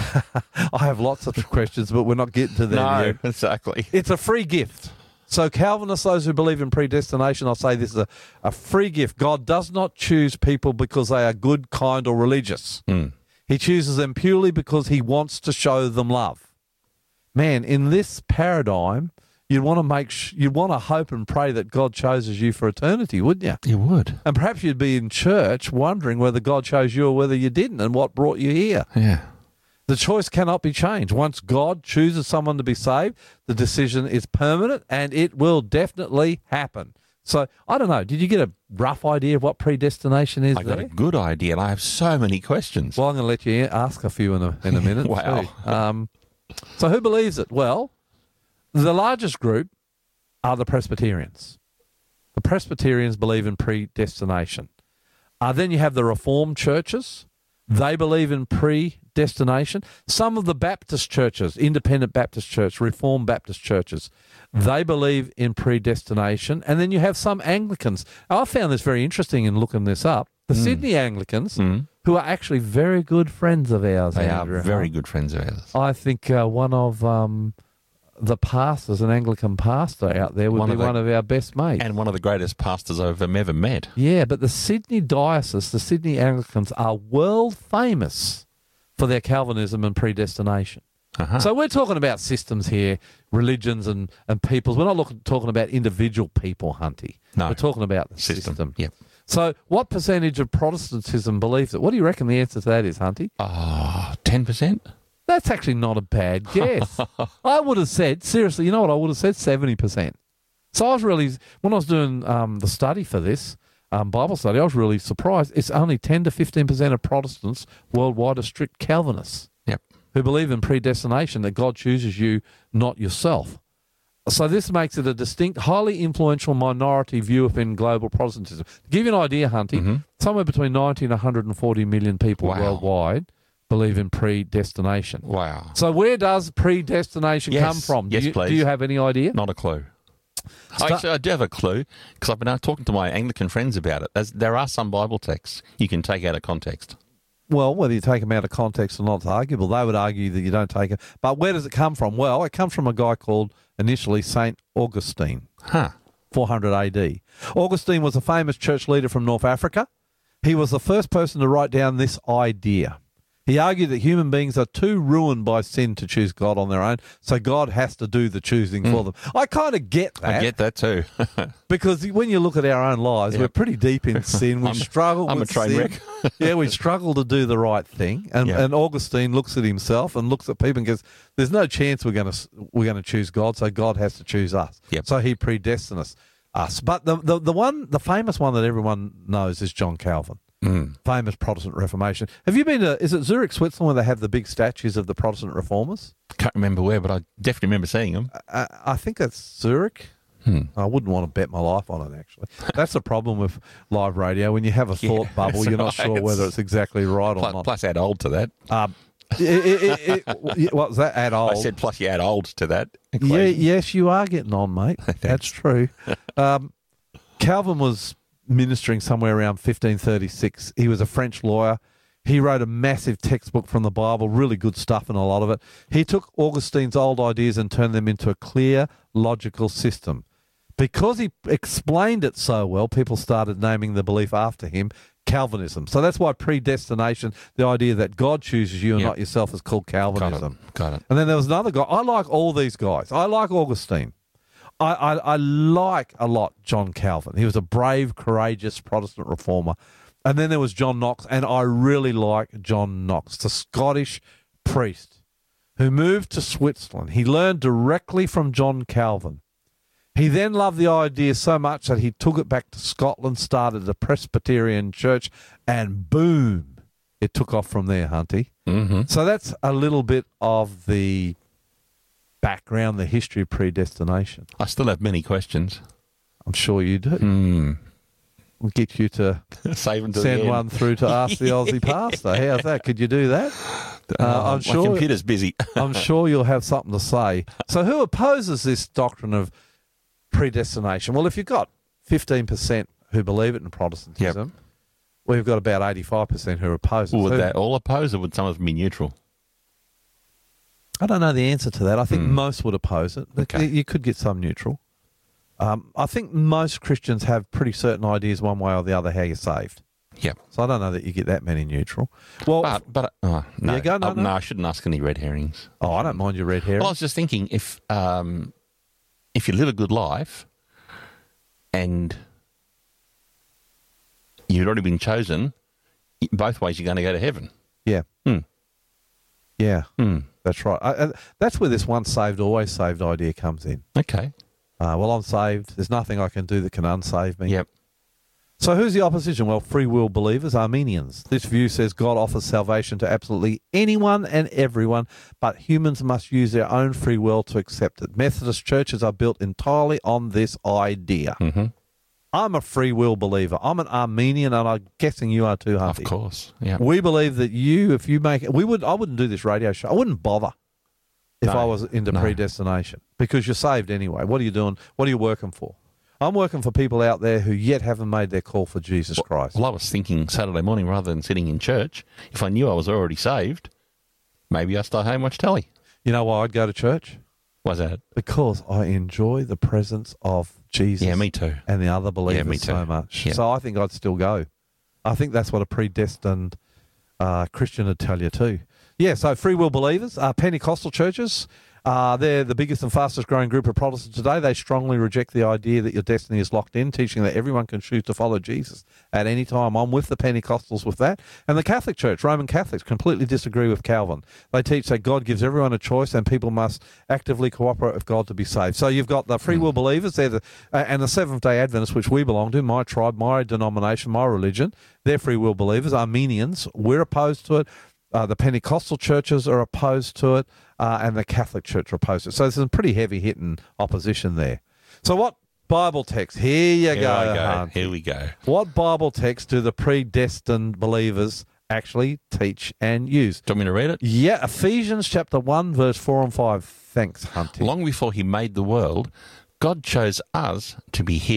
I have lots of questions, but we're not getting to them yet. exactly. It's a free gift. So Calvinists, those who believe in predestination, I'll say this is a free gift. God does not choose people because they are good, kind, or religious. He chooses them purely because he wants to show them love. Man, in this paradigm, you'd want to hope and pray that God chooses you for eternity, wouldn't you? You would. And perhaps you'd be in church wondering whether God chose you or whether you didn't and what brought you here. Yeah. The choice cannot be changed. Once God chooses someone to be saved, the decision is permanent and it will definitely happen. So, I don't know, did you get a rough idea of what predestination is I got there? a good idea, and I have so many questions. Well, I'm going to let you ask a few in a minute. Wow. too. So who believes it? Well, the largest group are the Presbyterians. The Presbyterians believe in predestination. Then you have the Reformed churches. They believe in predestination. Some of the Baptist churches, Independent Baptist Church, Reformed Baptist churches, they believe in predestination. And then you have some Anglicans. I found this very interesting in looking this up. The Sydney Anglicans, who are actually very good friends of ours. They Andrew, are very good friends of ours. I think one of the pastors, an Anglican pastor out there, would be one of our best mates. And one of the greatest pastors I've ever met. Yeah, but the Sydney Diocese, the Sydney Anglicans, are world famous for their Calvinism and predestination. Uh-huh. So we're talking about systems here, religions and peoples. We're not talking about individual people, Hunty. No. We're talking about the system. Yep. So what percentage of Protestantism believes it? What do you reckon the answer to that is, Hunty? 10%? That's actually not a bad guess. I would have said, seriously, you know what I would have said? 70%. So I was really, when I was doing the study for this, Bible study, I was really surprised. It's only 10 to 15% of Protestants worldwide are strict Calvinists. Yep. Who believe in predestination, that God chooses you, not yourself. So this makes it a distinct, highly influential minority view within global Protestantism. To give you an idea, Hunty, somewhere between 90 and 140 million people worldwide believe in predestination. Wow. So where does predestination come from? Yes, please. Do you have any idea? Not a clue. Actually, I do have a clue because I've been talking to my Anglican friends about it. There are some Bible texts you can take out of context. Well, whether you take them out of context or not, it's arguable. They would argue that you don't take it. But where does it come from? Well, it comes from a guy called initially St. Augustine, 400 AD. Augustine was a famous church leader from North Africa. He was the first person to write down this idea. He argued that human beings are too ruined by sin to choose God on their own, so God has to do the choosing for them. I kind of get that. I get that too. Because when you look at our own lives, we're pretty deep in sin. We struggle with sin. I'm a train wreck. Yeah, we struggle to do the right thing. And Augustine looks at himself and looks at people and goes, there's no chance we're going to choose God, so God has to choose us. Yep. So he predestines us. But the famous one that everyone knows is John Calvin. Famous Protestant Reformation. Have you been to, is it Zurich, Switzerland, where they have the big statues of the Protestant reformers? Can't remember where, but I definitely remember seeing them. I think that's Zurich. I wouldn't want to bet my life on it, actually. That's the problem with live radio. When you have a thought bubble, you're not sure whether it's exactly right or not. Plus add old to that. What was that? Add old? I said plus you add old to that. Yes, you are getting on, mate. That's true. Calvin was ministering somewhere around 1536. He was a French lawyer. He wrote a massive textbook from the Bible, really good stuff in a lot of it. He took Augustine's old ideas and turned them into a clear, logical system. Because he explained it so well, people started naming the belief after him Calvinism. So that's why predestination, the idea that God chooses you and not yourself, is called Calvinism. Got it. And then there was another guy. I like all these guys. I like Augustine. I like a lot John Calvin. He was a brave, courageous Protestant reformer. And then there was John Knox, and I really like John Knox, the Scottish priest who moved to Switzerland. He learned directly from John Calvin. He then loved the idea so much that he took it back to Scotland, started a Presbyterian church, and boom, it took off from there, Hunty. Mm-hmm. So that's a little bit of the background, the history of predestination. I still have many questions. I'm sure you do. We'll get you to send one through to Ask the Aussie Pastor. How's that? Could you do that? I'm sure my computer's busy. I'm sure you'll have something to say. So who opposes this doctrine of predestination? Well, if you've got 15% who believe it in Protestantism, we've got about 85% who oppose it. Would they all oppose, or would some of them be neutral? I don't know the answer to that. I think most would oppose it. Okay. You could get some neutral. I think most Christians have pretty certain ideas one way or the other how you're saved. Yep. So I don't know that you get that many neutral. Well, no. Yeah, go, no. I shouldn't ask any red herrings. Oh, I don't mind your red herrings. Well, I was just thinking, if you live a good life and you've already been chosen, both ways you're going to go to heaven. Yeah. Yeah. That's right. That's where this once saved, always saved idea comes in. Okay. Well, I'm saved. There's nothing I can do that can unsave me. Yep. So who's the opposition? Well, free will believers, Armenians. This view says God offers salvation to absolutely anyone and everyone, but humans must use their own free will to accept it. Methodist churches are built entirely on this idea. Mm-hmm. I'm a free will believer. I'm an Armenian, and I'm guessing you are too, Hunty. Of course, yeah. We believe that if you make it, I wouldn't do this radio show. I wouldn't bother if I was into predestination, because you're saved anyway. What are you doing? What are you working for? I'm working for people out there who yet haven't made their call for Jesus Christ. Well, I was thinking Saturday morning, rather than sitting in church, if I knew I was already saved, maybe I'd stay home and watch telly. You know why I'd go to church? Why's that? Because I enjoy the presence of Jesus. Yeah, me too. And the other believers so much. Yeah. So I think I'd still go. I think that's what a predestined Christian would tell you too. Yeah, so free will believers, Pentecostal churches, they're the biggest and fastest growing group of Protestants today. They strongly reject the idea that your destiny is locked in, teaching that everyone can choose to follow Jesus at any time. I'm with the Pentecostals with that. And the Catholic Church, Roman Catholics, completely disagree with Calvin. They teach that God gives everyone a choice and people must actively cooperate with God to be saved. So you've got the free will believers, they're and the Seventh-day Adventists, which we belong to, my tribe, my denomination, my religion, they're free will believers. Armenians, we're opposed to it. The Pentecostal churches are opposed to it, and the Catholic Church are opposed to it. So there's some pretty heavy-hitting opposition there. So what Bible text? Here we go. What Bible text do the predestined believers actually teach and use? Do you want me to read it? Yeah, Ephesians chapter 1, verse 4 and 5. Thanks, Hunty. Long before he made the world, God chose us to be his.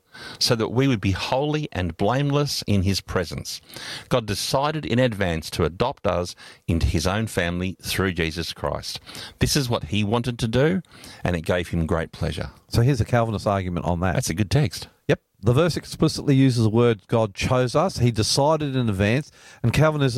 so that we would be holy and blameless in his presence. God decided in advance to adopt us into his own family through Jesus Christ. This is what he wanted to do, and it gave him great pleasure. So here's a Calvinist argument on that. That's a good text. Yep. The verse explicitly uses the word God chose us. He decided in advance. And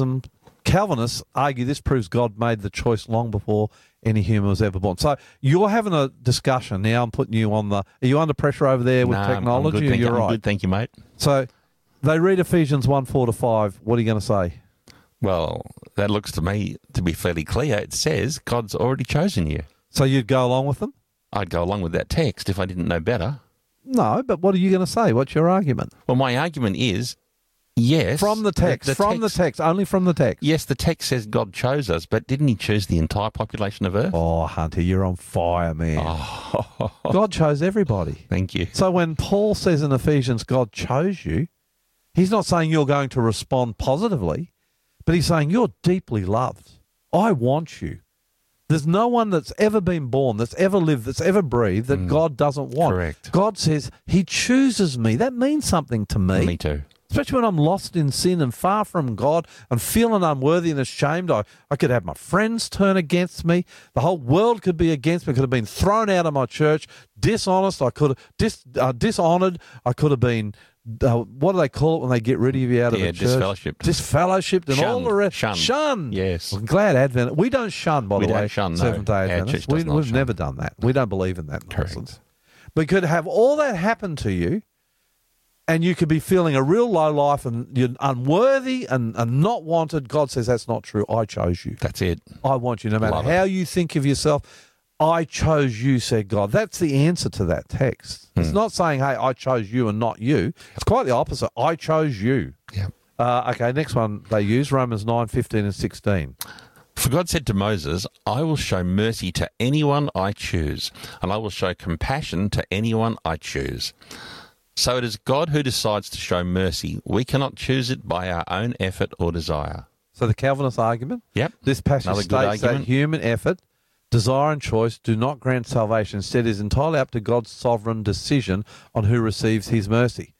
Calvinists argue this proves God made the choice long before any human was ever born. So you're having a discussion. Now I'm putting you on the... Are you under pressure over there with technology? I'm good, You're right. I'm good, thank you, mate. So they read Ephesians 1:4-5. What are you going to say? Well, that looks to me to be fairly clear. It says God's already chosen you. So you'd go along with them? I'd go along with that text if I didn't know better. No, but what are you going to say? What's your argument? Well, my argument is, yes. From the text. Only from the text. Yes, the text says God chose us, but didn't he choose the entire population of Earth? Oh, Hunter, you're on fire, man. Oh. God chose everybody. Thank you. So when Paul says in Ephesians, God chose you, he's not saying you're going to respond positively, but he's saying you're deeply loved. I want you. There's no one that's ever been born, that's ever lived, that's ever breathed that God doesn't want. Correct. God says he chooses me. That means something to me. Me too. Especially when I'm lost in sin and far from God and feeling unworthy and ashamed. I could have my friends turn against me. The whole world could be against me. I could have been thrown out of my church, dishonest. I could have dishonored. I could have been, what do they call it when they get rid of you out of the church? Disfellowshipped and all the rest. Shunned. Yes. I'm glad Advent. We don't shun, by the way. We don't shun, no. Seventh-day Our Adventists. church does not We've shun. never done that. We don't believe in that Correct. nonsense. But could have all that happen to you, and you could be feeling a real low life and you're unworthy and not wanted. God says, that's not true. I chose you. That's it. I want you. No matter Love it. how you think of yourself, I chose you, said God. That's the answer to that text. It's not saying, hey, I chose you and not you. It's quite the opposite. I chose you. Yeah. Okay, next one they use, Romans 9:15 and 16. For God said to Moses, I will show mercy to anyone I choose, and I will show compassion to anyone I choose. So it is God who decides to show mercy. We cannot choose it by our own effort or desire. So the Calvinist argument? Yep. This passage Another good states that argument. human effort, desire and choice do not grant salvation. Instead, it is entirely up to God's sovereign decision on who receives his mercy.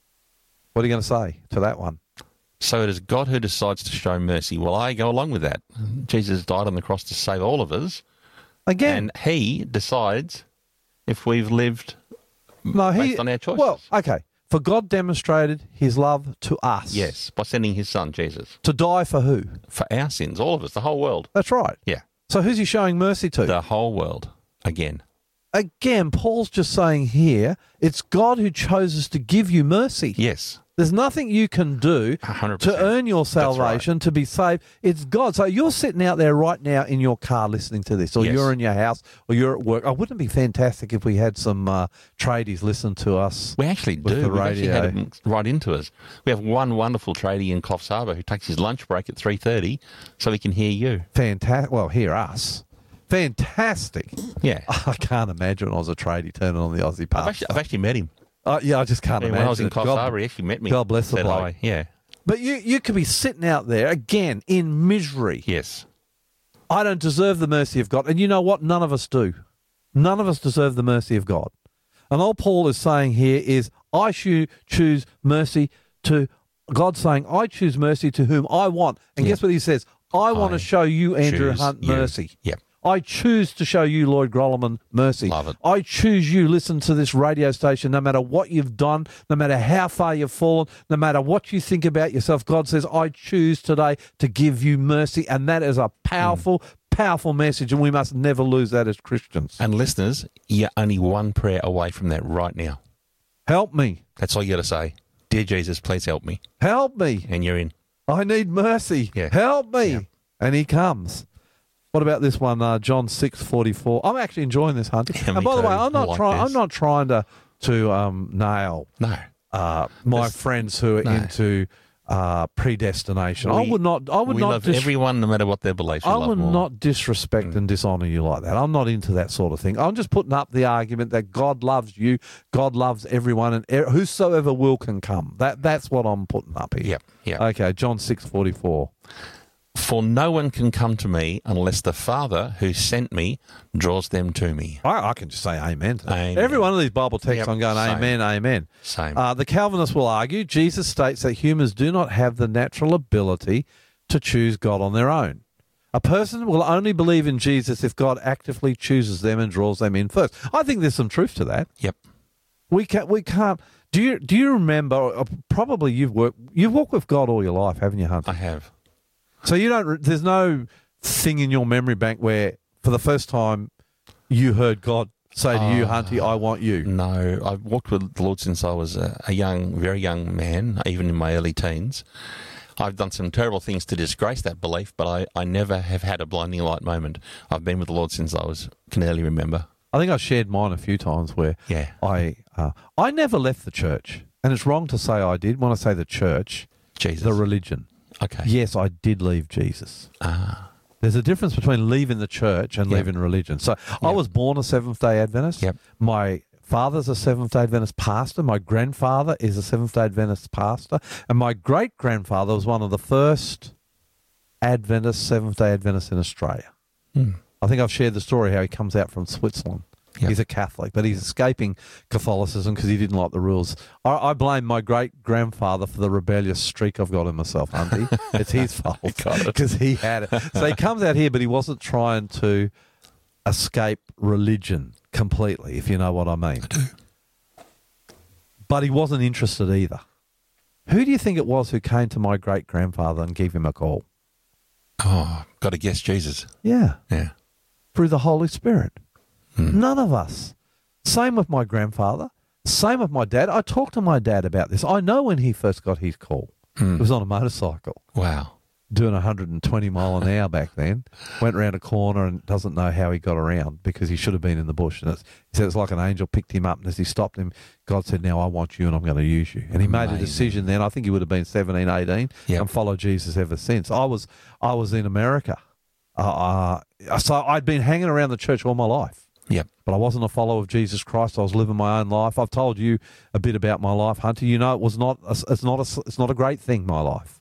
What are you going to say to that one? So it is God who decides to show mercy. Well, I go along with that. Jesus died on the cross to save all of us. Again, And he decides if we've lived based on our choices. Well, okay. For God demonstrated his love to us. Yes, by sending his son, Jesus. To die for who? For our sins, all of us, the whole world. That's right. Yeah, So who's he showing mercy to? the whole world. Again. Again, Paul's just saying here, it's God who chose to give you mercy. Yes. There's nothing you can do 100%. to earn your That's right. salvation, to be saved. It's God. So you're sitting out there right now in your car listening to this, or Yes. you're in your house, or you're at work. Oh, wouldn't it be fantastic if we had some tradies listen to us? We actually with do. the We've actually radio. had them right into us. We have one wonderful tradie in Coffs Harbour who takes his lunch break at 3:30 so he can hear you. Fantastic. Well, hear us. Fantastic. Yeah. I can't imagine I was a tradie turning on the Aussie pub. I've actually met him. Yeah, I just can't imagine. When I was in it. Coffs Harbour, he actually met me. God bless the Said bloke. hi. Yeah. But you could be sitting out there, again, in misery. Yes. I don't deserve the mercy of God. And you know what? None of us do. None of us deserve the mercy of God. And all Paul is saying here is, I choose mercy to God, saying, I choose mercy to whom I want. And guess what he says? I want to show you, Andrew choose Hunt, you. mercy. Yep. I choose to show you, Lloyd Grolleman, mercy. Love it. I choose you, listen to this radio station, no matter what you've done, no matter how far you've fallen, no matter what you think about yourself. God says, I choose today to give you mercy. And that is a powerful, powerful message. And we must never lose that as Christians. And listeners, you're only one prayer away from that right now. Help me. That's all you got to say. Dear Jesus, please help me. Help me. And you're in. I need mercy. Yeah. Help me. Yeah. And he comes. What about this one, John 6:44? I'm actually enjoying this, Hunter. Yeah, and me by the too. way, I'm not I like trying. this. I'm not trying to nail No. my friends who are no. into predestination. I We- would not. I would we not. love everyone, no matter what their beliefs. I we love would them all. not disrespect and dishonor you like that. I'm not into that sort of thing. I'm just putting up the argument that God loves you, God loves everyone, and whosoever will can come. That's what I'm putting up here. Yep. Yep. Okay, John 6:44. For no one can come to me unless the Father who sent me draws them to me. I can just say amen to that. Amen. Every one of these Bible texts, Yep, I'm going, same. amen, amen. Same. The Calvinists will argue Jesus states that humans do not have the natural ability to choose God on their own. A person will only believe in Jesus if God actively chooses them and draws them in first. I think there's some truth to that. Yep. We can't. Do you remember? Probably you've walked with God all your life, haven't you, Hunter? I have. So you don't. There's no thing in your memory bank where, for the first time, you heard God say to you, Hunty, I want you. No, I've walked with the Lord since I was a very young man, even in my early teens. I've done some terrible things to disgrace that belief, but I never have had a blinding light moment. I've been with the Lord since I can early remember. I think I've shared mine a few times where Yeah. I never left the church, and it's wrong to say I did. When I say the church, Jesus. the religion. Okay. Yes, I did leave Jesus. Ah. There's a difference between leaving the church and Yep. leaving religion. So I Yep. was born a Seventh-day Adventist. Yep. My father's a Seventh-day Adventist pastor. My grandfather is a Seventh-day Adventist pastor. And my great-grandfather was one of the first Seventh-day Adventists in Australia. I think I've shared the story how he comes out from Switzerland. Yep. He's a Catholic, but he's escaping Catholicism because he didn't like the rules. I blame my great-grandfather for the rebellious streak I've got in myself, Hunty. It's his fault because he had it. So he comes out here, but he wasn't trying to escape religion completely, if you know what I mean. I do. But he wasn't interested either. Who do you think it was who came to my great-grandfather and gave him a call? Oh, got to guess Jesus. Yeah. Yeah. Through the Holy Spirit. None of us. Same with my grandfather. Same with my dad. I talked to my dad about this. I know when he first got his call. It was on a motorcycle, Wow. doing 120 mile an hour back then. Went around a corner and doesn't know how he got around because he should have been in the bush. And he said it's like an angel picked him up, and as he stopped him, God said, now I want you and I'm going to use you. And he made a decision then. I think he would have been 17, 18 Yep. and followed Jesus ever since. I was in America. So I'd been hanging around the church all my life. Yep. But I wasn't a follower of Jesus Christ. I was living my own life. I've told you a bit about my life, Hunter. You know, it's not a great thing, my life.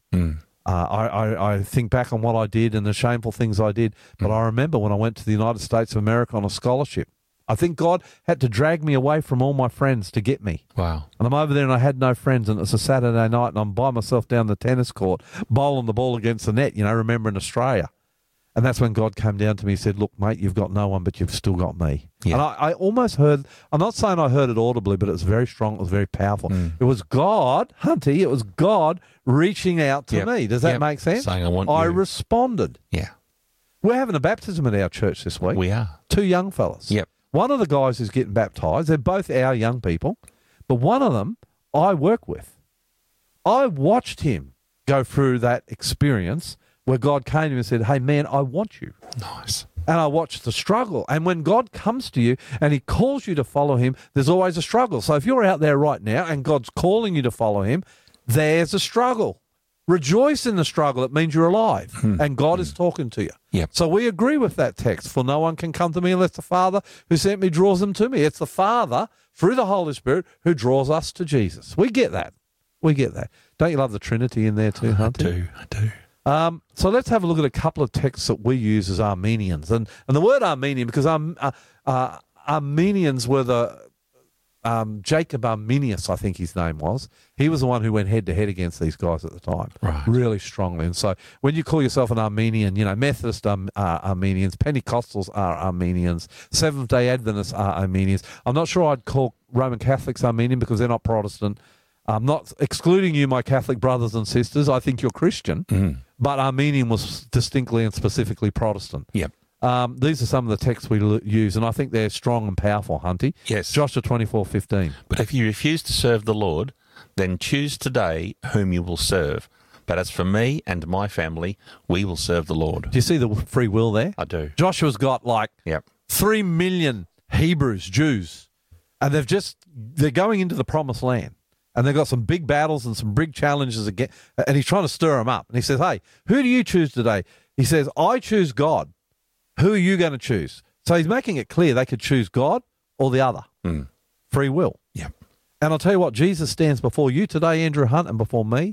I think back on what I did and the shameful things I did. But I remember when I went to the United States of America on a scholarship. I think God had to drag me away from all my friends to get me. Wow. And I'm over there and I had no friends, and it's a Saturday night and I'm by myself down the tennis court, bowling the ball against the net, remembering Australia. And that's when God came down to me and said, look, mate, you've got no one, but you've still got me. Yeah. And I almost heard, I'm not saying I heard it audibly, but it was very strong. It was very powerful. It was God, Hunty, it was God reaching out to Yep. me. Does that Yep. make sense? Saying, I want I you. responded. Yeah. We're having a baptism at our church this week. We are. 2 young fellas. Yep. One of the guys who's getting baptised, they're both our young people, but one of them I work with. I watched him go through that experience where God came to him and said, hey, man, I want you. Nice. And I watched the struggle. And when God comes to you and he calls you to follow him, there's always a struggle. So if you're out there right now and God's calling you to follow him, there's a struggle. Rejoice in the struggle. It means you're alive and God is talking to you. Yep. So we agree with that text. For no one can come to me unless the Father who sent me draws them to me. It's the Father, through the Holy Spirit, who draws us to Jesus. We get that. We get that. Don't you love the Trinity in there too, Hunter? I do. So let's have a look at a couple of texts that we use as Armenians. And the word Armenian, because Armenians were the Jacob Arminius, I think his name was. He was the one who went head-to-head against these guys at the time, Right. really strongly. And so when you call yourself an Armenian, Methodist are Armenians, Pentecostals are Armenians, Seventh-day Adventists are Armenians. I'm not sure I'd call Roman Catholics Armenian because they're not Protestant. I'm not excluding you, my Catholic brothers and sisters. I think you're Christian. But Armenian was distinctly and specifically Protestant. Yep. These are some of the texts we use, and I think they're strong and powerful, Hunty. Yes. Joshua 24:15. But if you refuse to serve the Lord, then choose today whom you will serve. But as for me and my family, we will serve the Lord. Do you see the free will there? I do. Joshua's got like Yep. 3 million Hebrews, Jews, and they're going into the promised land. And they've got some big battles and some big challenges again. And he's trying to stir them up. And he says, hey, who do you choose today? He says, I choose God. Who are you going to choose? So he's making it clear they could choose God or the other. Free will. Yep. And I'll tell you what, Jesus stands before you today, Andrew Hunt, and before me.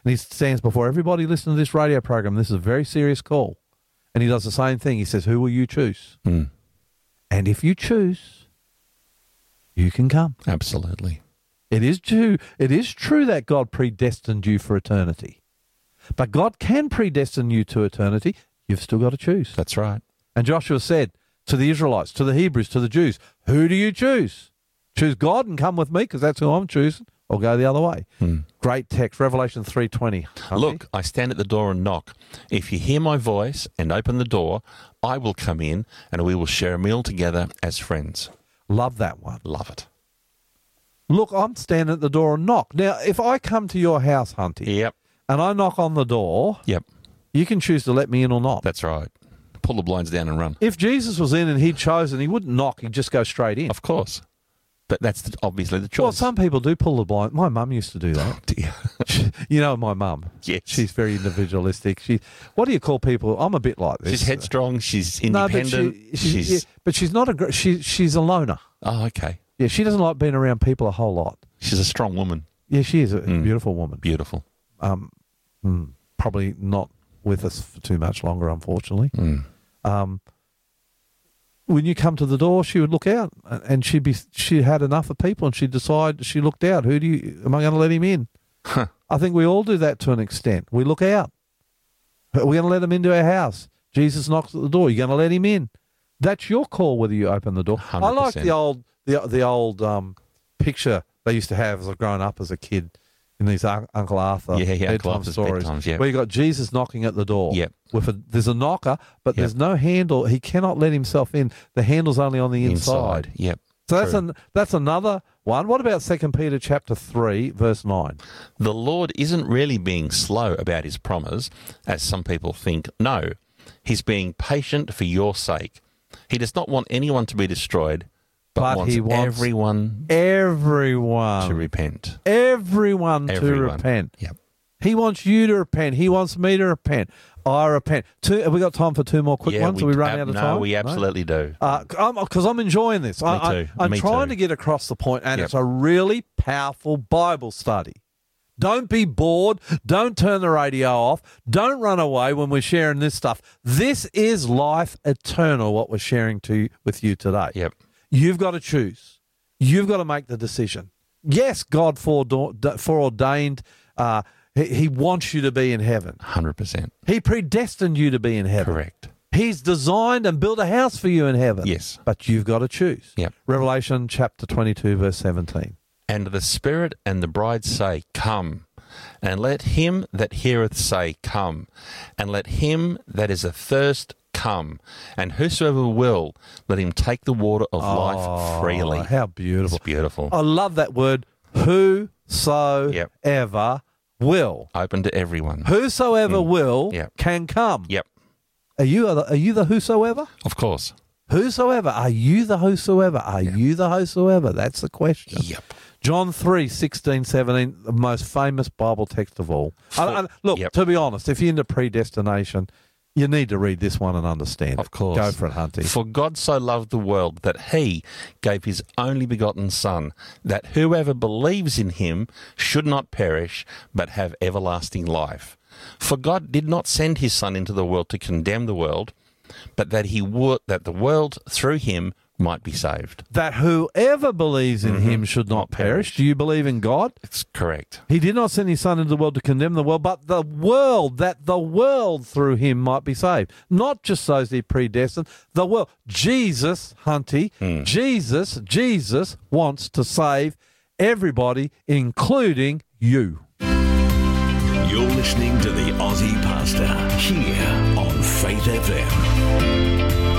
And he stands before everybody listening to this radio program. This is a very serious call. And he does the same thing. He says, who will you choose? Mm. And if you choose, you can come. Absolutely. It is true that God predestined you for eternity. But God can predestine you to eternity. You've still got to choose. That's right. And Joshua said to the Israelites, to the Hebrews, to the Jews, who do you choose? Choose God and come with me, because that's who I'm choosing, or go the other way. Great text, Revelation 3:20. Look, I stand at the door and knock. If you hear my voice and open the door, I will come in and we will share a meal together as friends. Love that one. Love it. Look, I'm standing at the door and knock. Now, if I come to your house, Hunty, Yep. and I knock on the door, Yep. you can choose to let me in or not. That's right. Pull the blinds down and run. If Jesus was in and he'd chosen, he wouldn't knock, he'd just go straight in. Of course. But that's obviously the choice. Well, some people do pull the blind. My mum used to do that. Dear. You know my mum. Yes. She's very individualistic. What do you call people? I'm a bit like this. She's headstrong. She's No, independent. but she's not a. She's a loner. Oh, okay. Yeah, she doesn't like being around people a whole lot. She's a strong woman. Yeah, she is a beautiful woman. Beautiful. Probably not with us for too much longer, unfortunately. When you come to the door, she would look out, and she had enough of people, and she'd decide. She looked out. Am I going to let him in? Huh. I think we all do that to an extent. We look out. Are we going to let him into our house? Jesus knocks at the door. You're going to let him in. That's your call whether you open the door. 100%. I like the old picture they used to have as I've grown up as a kid in these Uncle Arthur bedtime Arthur's stories, bedtimes, yeah. where you got Jesus knocking at the door. Yep. There's a knocker, but there's no handle. He cannot let himself in. The handle's only on the inside. Yep. So that's another one. What about 2 Peter chapter 3, verse 9? The Lord isn't really being slow about his promise, as some people think. No, he's being patient for your sake. He does not want anyone to be destroyed, but he wants everyone to repent. Everyone to repent. Yep. He wants you to repent. He wants me to repent. I repent. Have we got time for two more quick ones? Are we running out of time? No, we absolutely do. Because I'm enjoying this. Me too. I'm Me trying too. to get across the point, and it's a really powerful Bible study. Don't be bored. Don't turn the radio off. Don't run away when we're sharing this stuff. This is life eternal, what we're sharing with you today. Yep. You've got to choose. You've got to make the decision. Yes, God foreordained. He wants you to be in heaven. 100%. He predestined you to be in heaven. Correct. He's designed and built a house for you in heaven. Yes. But you've got to choose. Yep. Revelation chapter 22, verse 17. And the Spirit and the bride say, Come. And let him that heareth say, Come. And let him that is athirst come. And whosoever will, let him take the water of life freely. How beautiful. It's beautiful. I love that word, whosoever will. Open to everyone. Whosoever will can come. Yep. Are you the whosoever? Of course. Whosoever. Are you the whosoever? Are you the whosoever? That's the question. Yep. John 3, 16, 17, the most famous Bible text of all. Look, to be honest, if you're into predestination, you need to read this one and understand Of course. Go for it, Hunty. For God so loved the world that he gave his only begotten Son, that whoever believes in him should not perish, but have everlasting life. For God did not send his Son into the world to condemn the world, but that the world through him might be saved. That whoever believes in him should not perish. Do you believe in God? It's correct. He did not send his Son into the world to condemn the world, but the world through him might be saved. Not just those he predestined, the world. Jesus, Hunty, Jesus wants to save everybody, including you. You're listening to the Aussie Pastor here on Faith FM.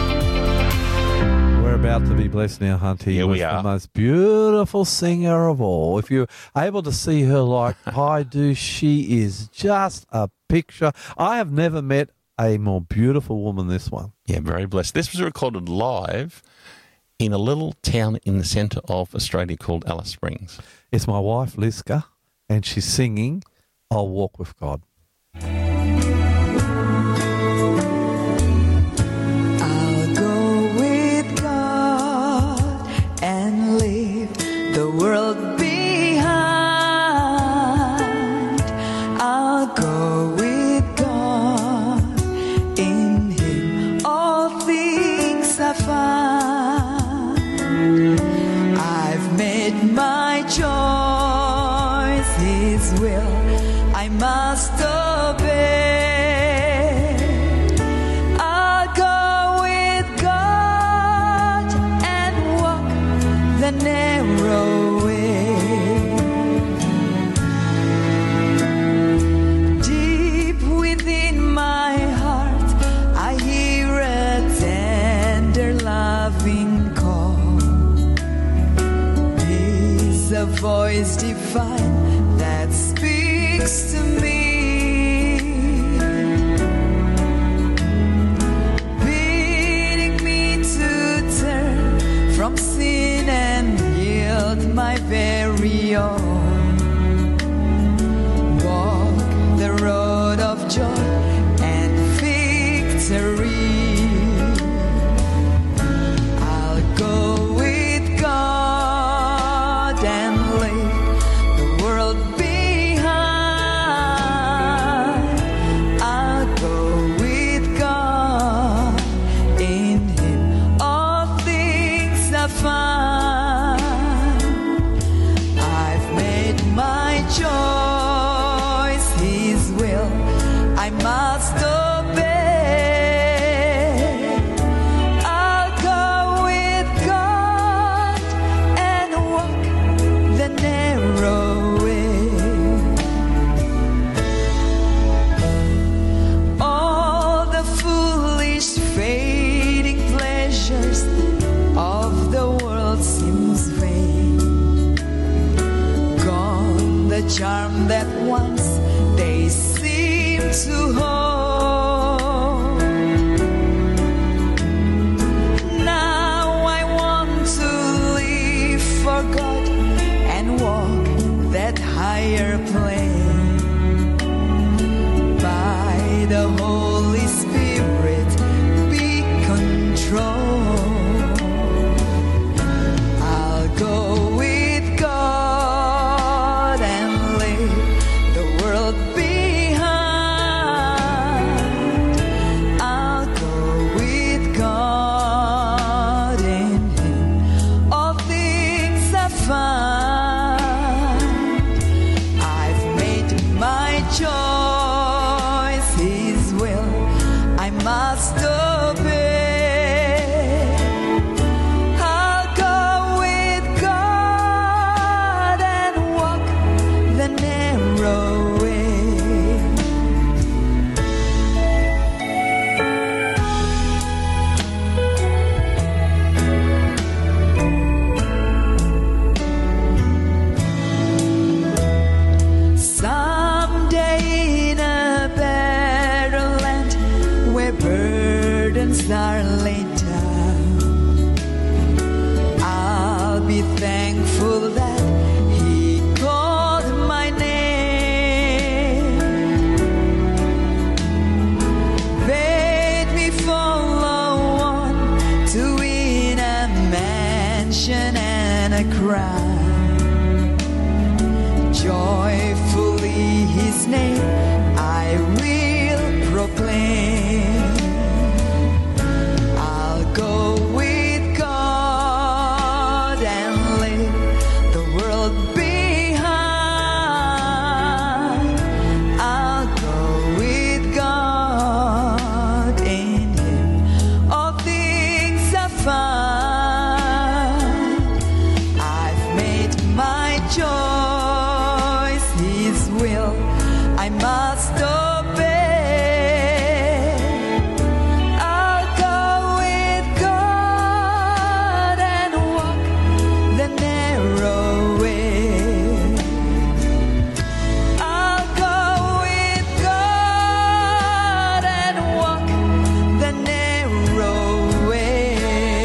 We're about to be blessed now, Hunty. Here we with are. the most beautiful singer of all. If you're able to see her like I do, she is just a picture. I have never met a more beautiful woman than this one. Yeah, very blessed. This was recorded live in a little town in the centre of Australia called Alice Springs. It's my wife, Liska, and she's singing I'll Walk with God. I'll go with God and leave the world behind. I'll I've made my choice, His will I must obey. I'll go with God and walk the narrow way. Deep within my heart I hear a tender loving call. Is a voice divine that speaks to me, bidding me to turn from sin and yield my very own. Walk the road of joy and victory. I'll go with God and leave the world behind. I'll go with God, in Him all things are fine. I've made my choice, His will I must obey. I'll go with God and walk the narrow way. All the foolish fading pleasures of the world seems vain. Gone the charm that once they seemed to hold. Now I want to live for God and walk that higher plane. By the Holy Spirit be controlled. I'll go with God and leave the world behind. I'll go with God, in Him all things are fine. I've made my choice, His will I must obey. I'll go with God and walk the narrow way. Someday in a better land where burdens are laid down, I'll be thankful that He called my name, bade me follow on to win a mansion and a crown. Joyfully His name I will proclaim. I'll go with God and leave the world behind. I'll go with God, in Him all things are fine. I've made my choice, His will I must obey. I'll go with God and walk the narrow way. I'll go with God and walk the narrow way.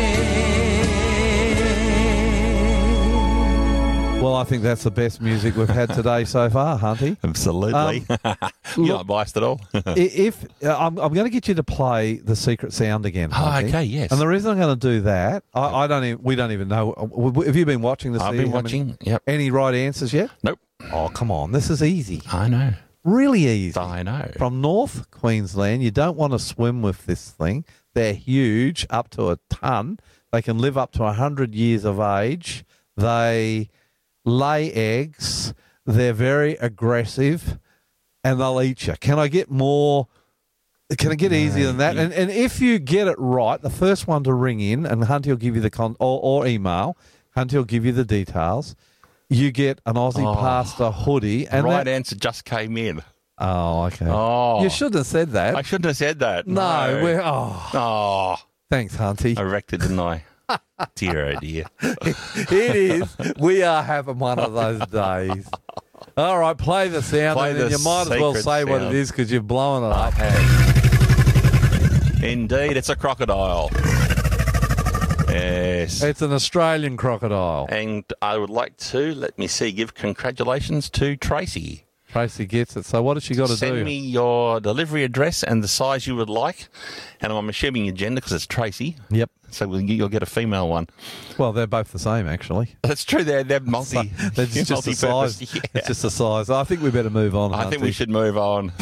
Well, I think that's the best music we've had today so far, Hunty. Absolutely. You're not biased at all. If I'm going to get you to play the secret sound again. Oh, Hunty. okay, yes. And the reason I'm going to do that, we don't even know. Have you been watching this? I've been watching. Yep. Any right answers yet? Nope. Oh, come on. This is easy. I know. Really easy. I know. From North Queensland, you don't want to swim with this thing. They're huge, up to a ton. They can live up to 100 years of age. They lay eggs. They're very aggressive, and they'll eat you. Can I get more? Can it get easier than that? And if you get it right, the first one to ring in, and Hunty will give you the or email. Hunty will give you the details. You get an Aussie Pastor hoodie. And right answer just came in. Oh, okay. Oh. You shouldn't have said that. I shouldn't have said that. No. We're, Oh. Thanks, Hunty. I wrecked it, didn't I? Dear, oh dear. It is. We are having one of those days. All right, play the sound, Play and then the you might as well secret say what it sound. is because you're blowing it up. Indeed, it's a crocodile. Yes. It's an Australian crocodile. And I would like to, let me see, give congratulations to Tracy. Tracy gets it. So what has she got to do? Send me your delivery address and the size you would like. And I'm assuming your gender because it's Tracy. Yep. So you'll get a female one. Well, they're both the same, actually. That's true. They're multi. They're just a size. Yeah. It's just a size. I think we better move on. I think we should move on.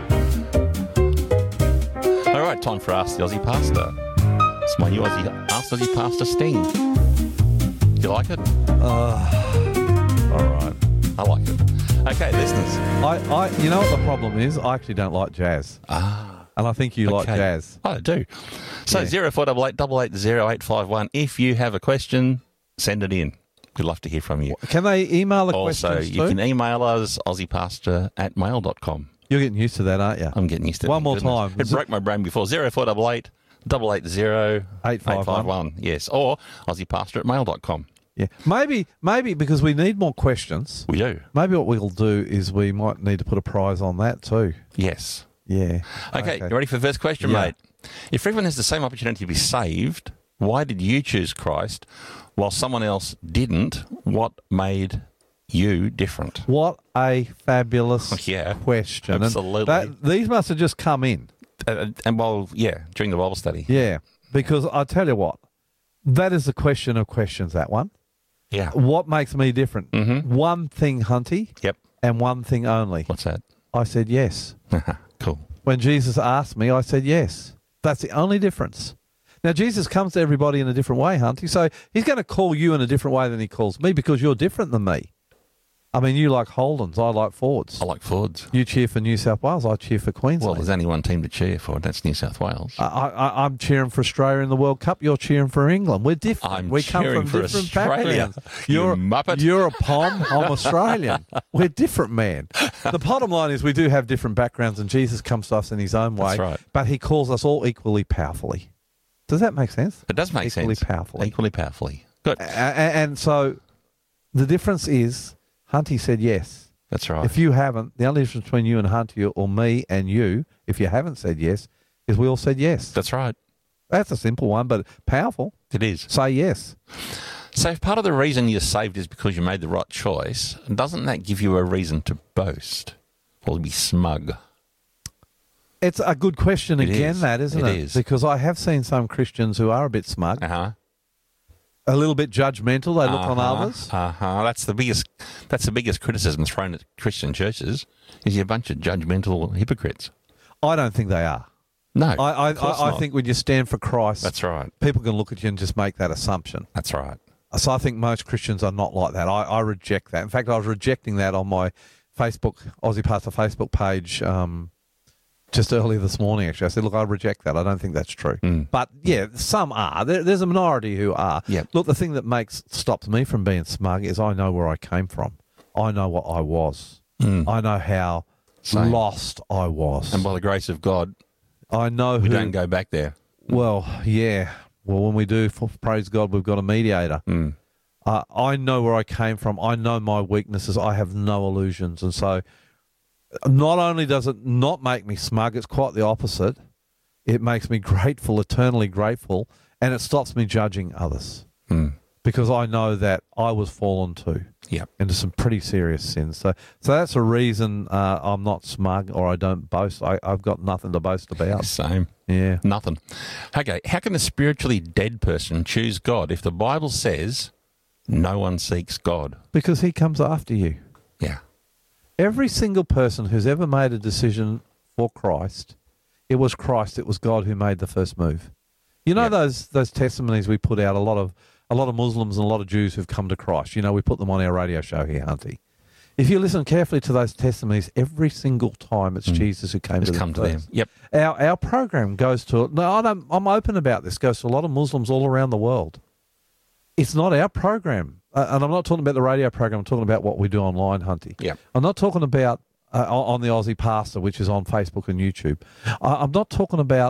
All right, time for Ask the Aussie Pastor. It's my new Ask the Aussie Pastor sting. Do you like it? All right. I like it. Okay, listeners. You know what the problem is? I actually don't like jazz. And I think you like jazz. I do. So 0488 880 851. If you have a question, send it in. We'd love to hear from you. Can they email the Also, questions you too? can email us, aussiepastor@mail.com. You're getting used to that, aren't you? I'm getting used to it. One more Goodness. time. It broke my brain before. 0488 880 851. Yes. Or aussiepastor@mail.com. Yeah. Maybe because we need more questions. We do. Maybe what we'll do is we might need to put a prize on that too. Yes. Yeah. Okay, you ready for the first question, Yeah. mate? If everyone has the same opportunity to be saved, why did you choose Christ while someone else didn't? What made you different? What a fabulous question. Absolutely. And these must have just come in. During the Bible study. Yeah, because I tell you what, that is the question of questions, that one. Yeah. What makes me different? Mm-hmm. One thing, Hunty. Yep. And one thing only. What's that? I said yes. Cool. When Jesus asked me, I said yes. That's the only difference. Now, Jesus comes to everybody in a different way, Hunty, so he's going to call you in a different way than he calls me because you're different than me. I mean, you like Holdens, I like Fords. I like Fords. You cheer for New South Wales, I cheer for Queensland. Well, there's only one team to cheer for, and that's New South Wales. I'm cheering for Australia in the World Cup. You're cheering for England. We're different. We come cheering from for different Australia. backgrounds. You muppet. You're a Pom. I'm Australian. We're different, man. The bottom line is we do have different backgrounds, and Jesus comes to us in his own way. That's right. But he calls us all equally powerfully. Does that make sense? It does make sense. Equally powerfully. Equally powerfully. Good. And so the difference is Hunty said yes. That's right. If you haven't, the only difference between you and Hunty or me and you, if you haven't said yes, is we all said yes. That's right. That's a simple one, but powerful. It is. Say yes. So if part of the reason you're saved is because you made the right choice, doesn't that give you a reason to boast or to be smug? It's a good question again, that, isn't it? It is. Because I have seen some Christians who are a bit smug, Uh-huh. a little bit judgmental. They look on others. That's the biggest criticism thrown at Christian churches is you're a bunch of judgmental hypocrites. I don't think they are. No, I think when you stand for Christ, that's right. People can look at you and just make that assumption. That's right. So I think most Christians are not like that. I reject that. In fact, I was rejecting that on my Aussie Pastor Facebook page just earlier this morning, actually. I said, look, I reject that. I don't think that's true. But, yeah, some are. There's a minority who are. Yep. Look, the thing that stops me from being smug is I know where I came from. I know what I was. I know how lost I was. And by the grace of God, I know we don't go back there. Well, yeah. Well, when we do, praise God, we've got a mediator. I know where I came from. I know my weaknesses. I have no illusions. And so not only does it not make me smug, it's quite the opposite. It makes me grateful, eternally grateful, and it stops me judging others because I know that I was fallen too into some pretty serious sins. So that's a reason I'm not smug or I don't boast. I've got nothing to boast about. Same. Yeah. Nothing. Okay, how can a spiritually dead person choose God if the Bible says no one seeks God? Because he comes after you. Yeah. Every single person who's ever made a decision for Christ, it was God who made the first move. You know those testimonies we put out, a lot of Muslims and a lot of Jews who've come to Christ. You know, we put them on our radio show here, Hunty. If you listen carefully to those testimonies, every single time it's Jesus who came to them. Yep. Our program goes to, I'm open about this, goes to a lot of Muslims all around the world. It's not our program. And I'm not talking about the radio program, I'm talking about what we do online, Hunty. Yep. I'm not talking about on the Aussie Pastor, which is on Facebook and YouTube. I'm not talking about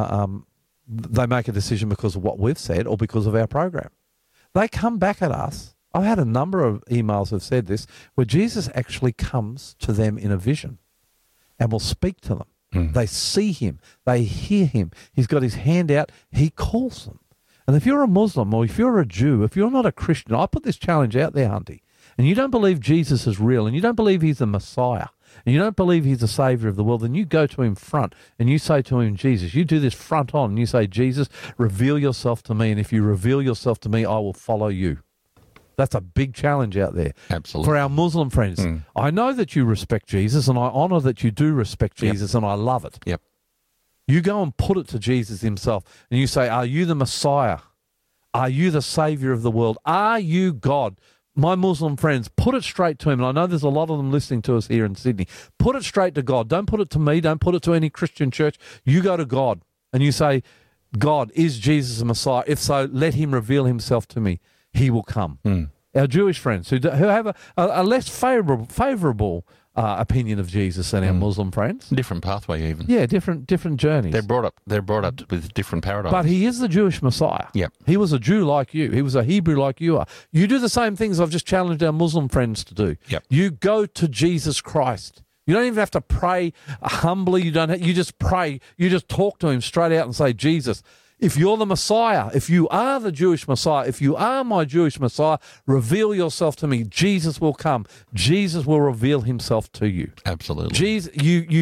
they make a decision because of what we've said or because of our program. They come back at us. I've had a number of emails that have said this, where Jesus actually comes to them in a vision and will speak to them. They see him. They hear him. He's got his hand out. He calls them. And if you're a Muslim or if you're a Jew, if you're not a Christian, I put this challenge out there, Hunty, and you don't believe Jesus is real and you don't believe he's the Messiah and you don't believe he's the Saviour of the world, then you go to him front and you say to him, Jesus, you do this front on and you say, Jesus, reveal yourself to me, and if you reveal yourself to me, I will follow you. That's a big challenge out there. Absolutely. For our Muslim friends. I know that you respect Jesus and I honour that you do respect Jesus and I love it. Yep. You go and put it to Jesus himself and you say, are you the Messiah? Are you the Saviour of the world? Are you God? My Muslim friends, put it straight to him. And I know there's a lot of them listening to us here in Sydney. Put it straight to God. Don't put it to me. Don't put it to any Christian church. You go to God and you say, God, is Jesus a Messiah? If so, let him reveal himself to me. He will come. Our Jewish friends who have a less favourable opinion of Jesus than our Muslim friends. Different pathway even. Yeah, different journeys. They're brought up with different paradigms. But he is the Jewish Messiah. Yep. He was a Jew like you. He was a Hebrew like you are. You do the same things I've just challenged our Muslim friends to do. Yep. You go to Jesus Christ. You don't even have to pray humbly. You just pray. You just talk to him straight out and say, Jesus, if you're the Messiah, if you are the Jewish Messiah, if you are my Jewish Messiah, reveal yourself to me. Jesus will come. Jesus will reveal himself to you. Absolutely. Jesus,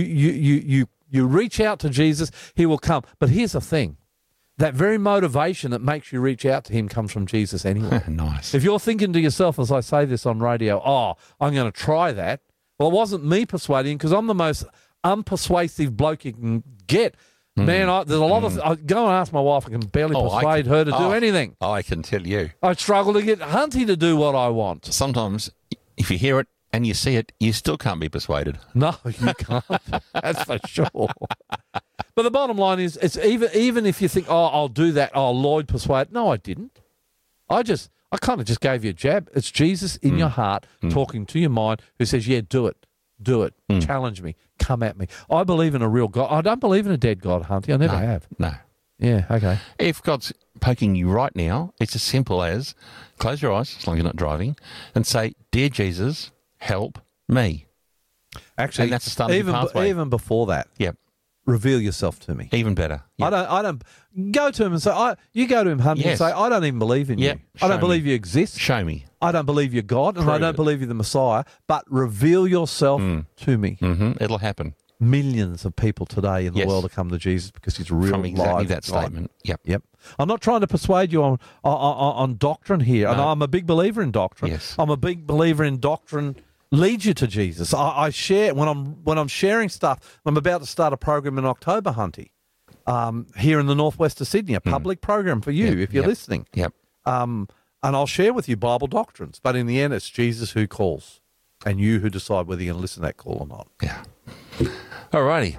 you reach out to Jesus, he will come. But here's the thing. That very motivation that makes you reach out to him comes from Jesus anyway. Nice. If you're thinking to yourself, as I say this on radio, I'm going to try that. Well, it wasn't me persuading, because I'm the most unpersuasive bloke you can get. Man, there's a lot of... I go and ask my wife, I can barely persuade her to do anything. I can tell you. I struggle to get Hunty to do what I want. Sometimes, if you hear it and you see it, you still can't be persuaded. No, you can't. That's for sure. But the bottom line is, it's even if you think, I'll do that, Lloyd persuade. No, I didn't. I kind of just gave you a jab. It's Jesus in your heart talking to your mind who says, yeah, do it. Do it. Challenge me. Come at me. I believe in a real God. I don't believe in a dead God, Hunty. I never have. No. Yeah, okay. If God's poking you right now, it's as simple as close your eyes, as long as you're not driving, and say, Dear Jesus, help me. Actually, and that's the start of the pathway. Even before that. Yep. Reveal yourself to me. Even better. Yep. I don't go to him and say, you go to him, Hunty, and say, I don't even believe in you. I don't believe you exist. Show me. I don't believe you're God, and I don't believe you're the Messiah, but reveal yourself to me. It'll happen. Millions of people today in the world have come to Jesus because he's real. From exactly that statement. Yep. I'm not trying to persuade you on doctrine here. No. And I'm a big believer in doctrine. Yes. I'm a big believer in doctrine leads you to Jesus. I share when I'm sharing stuff. I'm about to start a program in October, Hunty, here in the northwest of Sydney, a public program for you if you're listening. Yep. And I'll share with you Bible doctrines, but in the end, it's Jesus who calls, and you who decide whether you're going to listen to that call or not. Yeah. Alrighty.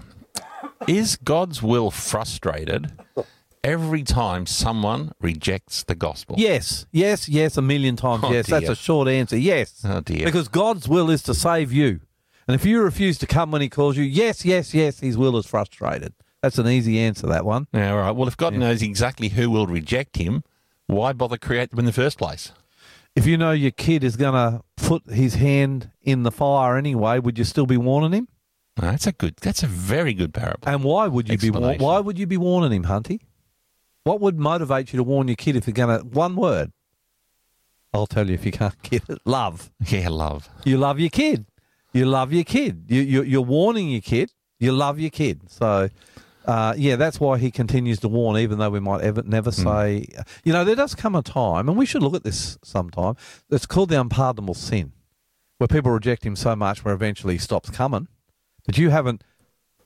Is God's will frustrated every time someone rejects the gospel? Yes, a million times yes. Dear. That's a short answer, yes. Oh, dear. Because God's will is to save you. And if you refuse to come when he calls you, yes, his will is frustrated. That's an easy answer, that one. Yeah, all right. Well, if God knows exactly who will reject him, why bother create them in the first place? If you know your kid is going to put his hand in the fire anyway, would you still be warning him? No, that's a very good parable. And why would you be warning him, Hunty? What would motivate you to warn your kid if you're going to... One word. I'll tell you if you can't get it. Love. Yeah, love. You love your kid. You love your kid. You're warning your kid. You love your kid. So... that's why he continues to warn, even though we might never say... there does come a time, and we should look at this sometime, it's called the unpardonable sin, where people reject him so much where eventually he stops coming. But you haven't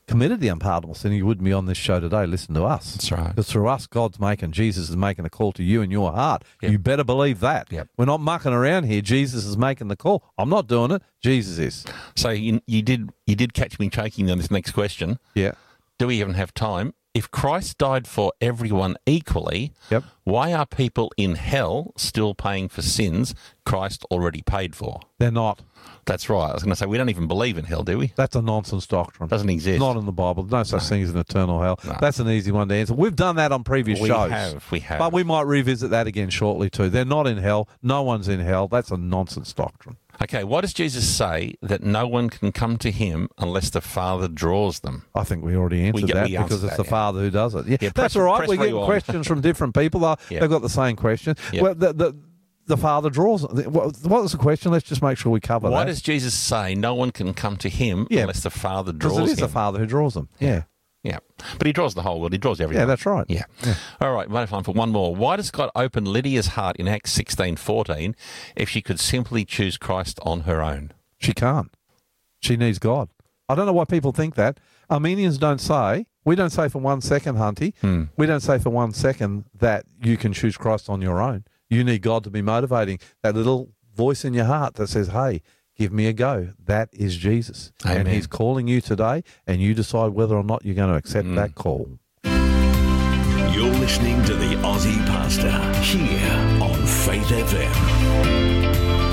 committed the unpardonable sin, you wouldn't be on this show today. Listen to us. That's right. Because through us, Jesus is making a call to you in your heart. Yep. You better believe that. Yep. We're not mucking around here. Jesus is making the call. I'm not doing it. Jesus is. So you did catch me choking on this next question. Yeah. Do we even have time? If Christ died for everyone equally, Yep. why are people in hell still paying for sins Christ already paid for? They're not. That's right. I was going to say, we don't even believe in hell, do we? That's a nonsense doctrine. Doesn't exist. Not in the Bible. No such thing as an eternal hell. No. That's an easy one to answer. We've done that on previous shows. We have. But we might revisit that again shortly too. They're not in hell. No one's in hell. That's a nonsense doctrine. Okay, why does Jesus say that no one can come to him unless the Father draws them? I think we already answered that we because answered it's that, the Father who does it. Yeah, Yeah, that's press- all right. press We're getting rewind. questions from different people. Yeah. They've got the same question. Yeah. Well, the Father draws. What was the question? Let's just make sure we cover Why that. does Jesus say no one can come to him Yeah. unless the Father Because draws it is him? the Father who draws them. Yeah. Yeah. But he draws the whole world. He draws everyone. Yeah, that's right. Yeah. All right, wait time for one more. Why does God open Lydia's heart in Acts 16:14 if she could simply choose Christ on her own? She can't. She needs God. I don't know why people think that. Armenians don't say, we don't say for 1 second, Hunty, we don't say for 1 second that you can choose Christ on your own. You need God to be motivating. That little voice in your heart that says, hey, give me a go. That is Jesus. Amen. And he's calling you today, and you decide whether or not you're going to accept that call. You're listening to the Aussie Pastor here on Faith FM.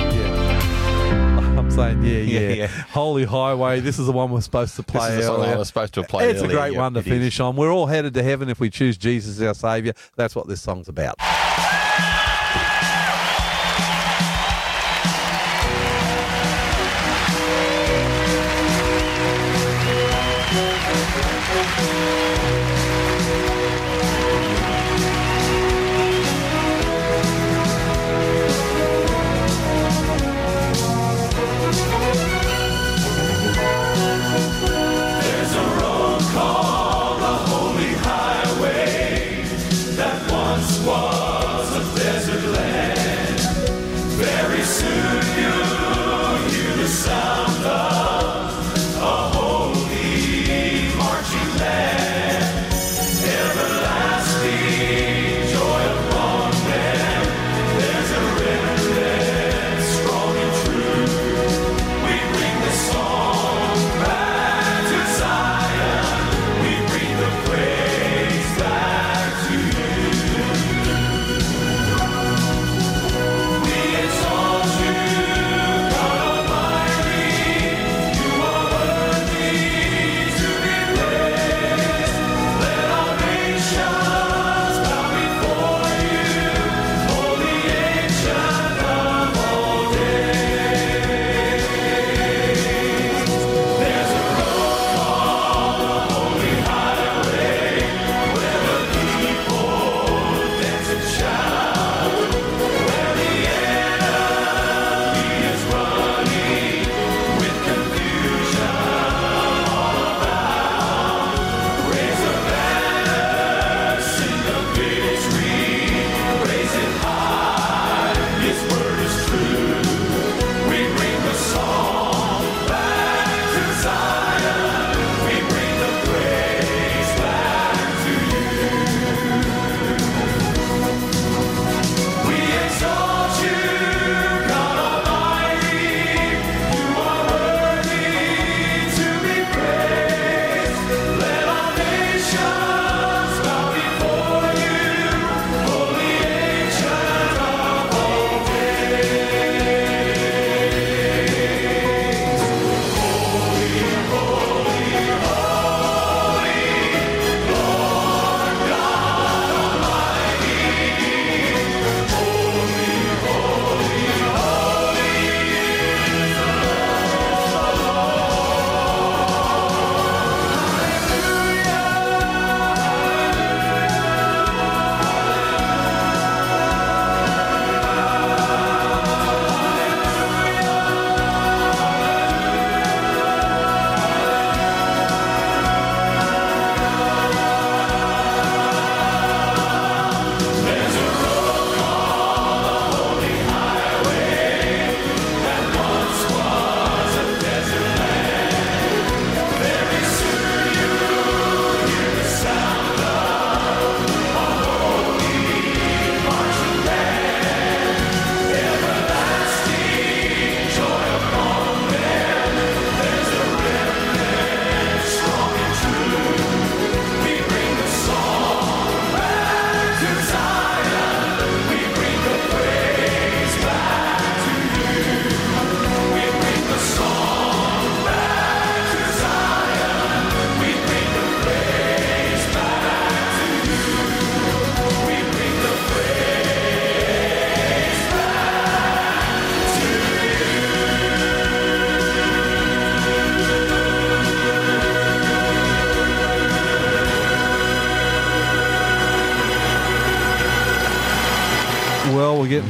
I'm saying, yeah. Yeah. Holy Highway, this is the one we're supposed to play This is the song earlier. I was supposed to have played It's earlier. a great Yeah, one to it finish on. We're all headed to heaven if we choose Jesus as our Saviour. That's what this song's about. There's a road called the Holy Highway that once was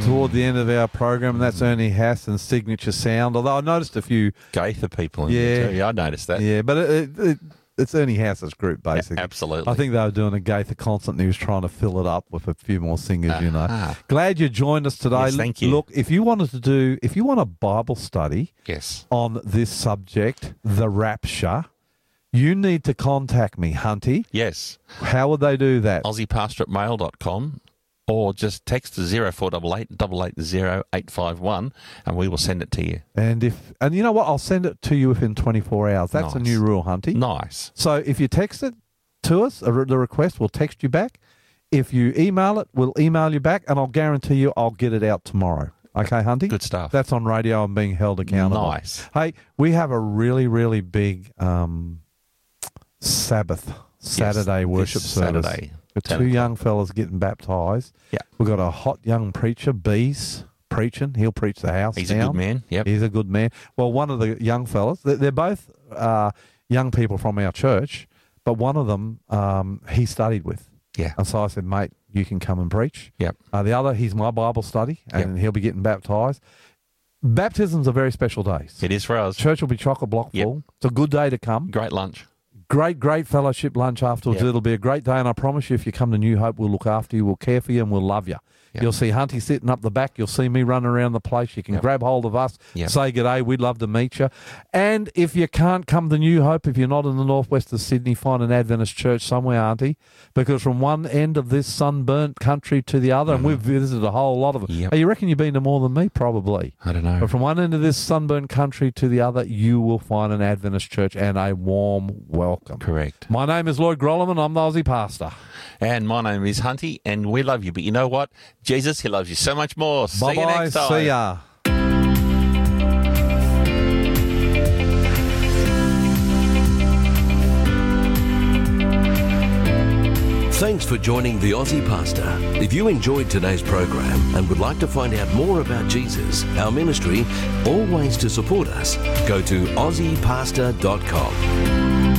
toward the end of our program, and that's Ernie Hass and Signature Sound. Although I noticed a few Gaither people in there too. Yeah, I noticed that. Yeah, but it's Ernie Hass's group, basically. Yeah, absolutely. I think they were doing a Gaither concert and he was trying to fill it up with a few more singers, you know. Glad you joined us today. Yes, thank you. Look, if you want a Bible study on this subject, the rapture, you need to contact me, Hunty. Yes. How would they do that? AussiePastor@mail.com, or just text to 0488 880 851 and we will send it to you. And you know what? I'll send it to you within 24 hours. That's a new rule, Hunty. Nice. So if you text it to us, the request, we'll text you back. If you email it, we'll email you back, and I'll guarantee you I'll get it out tomorrow. Okay, Hunty? Good stuff. That's on radio. I'm being held accountable. Nice. Hey, we have a really, really big Saturday worship service. Saturday. With two young fellas getting baptised. Yeah. We've got a hot young preacher, Bees, preaching. He'll preach the house He's down. a good man. Yep. He's a good man. Well, one of the young fellas, they're both young people from our church, but one of them he studied with. Yeah. And so I said, mate, you can come and preach. Yep. The other, he's my Bible study, and he'll be getting baptised. Baptisms are very special days. It is for us. Church will be chock-a block full. It's a good day to come. Great lunch. Great fellowship lunch afterwards. Yep. It'll be a great day, and I promise you, if you come to New Hope, we'll look after you, we'll care for you, and we'll love you. Yep. You'll see Hunty sitting up the back. You'll see me running around the place. You can grab hold of us, say good day. We'd love to meet you. And if you can't come to New Hope, if you're not in the northwest of Sydney, find an Adventist church somewhere, Auntie, because from one end of this sunburnt country to the other, and we've visited a whole lot of them. Yep. Hey, you reckon you've been to more than me? Probably. I don't know. But from one end of this sunburnt country to the other, you will find an Adventist church and a warm welcome. Correct. My name is Lloyd Grolleman. I'm the Aussie pastor. And my name is Hunty, and we love you. But you know what? Jesus, he loves you so much more. See you Bye-bye. next time. See ya. Thanks for joining the Aussie Pastor. If you enjoyed today's program and would like to find out more about Jesus, our ministry, or ways to support us, go to aussiepastor.com.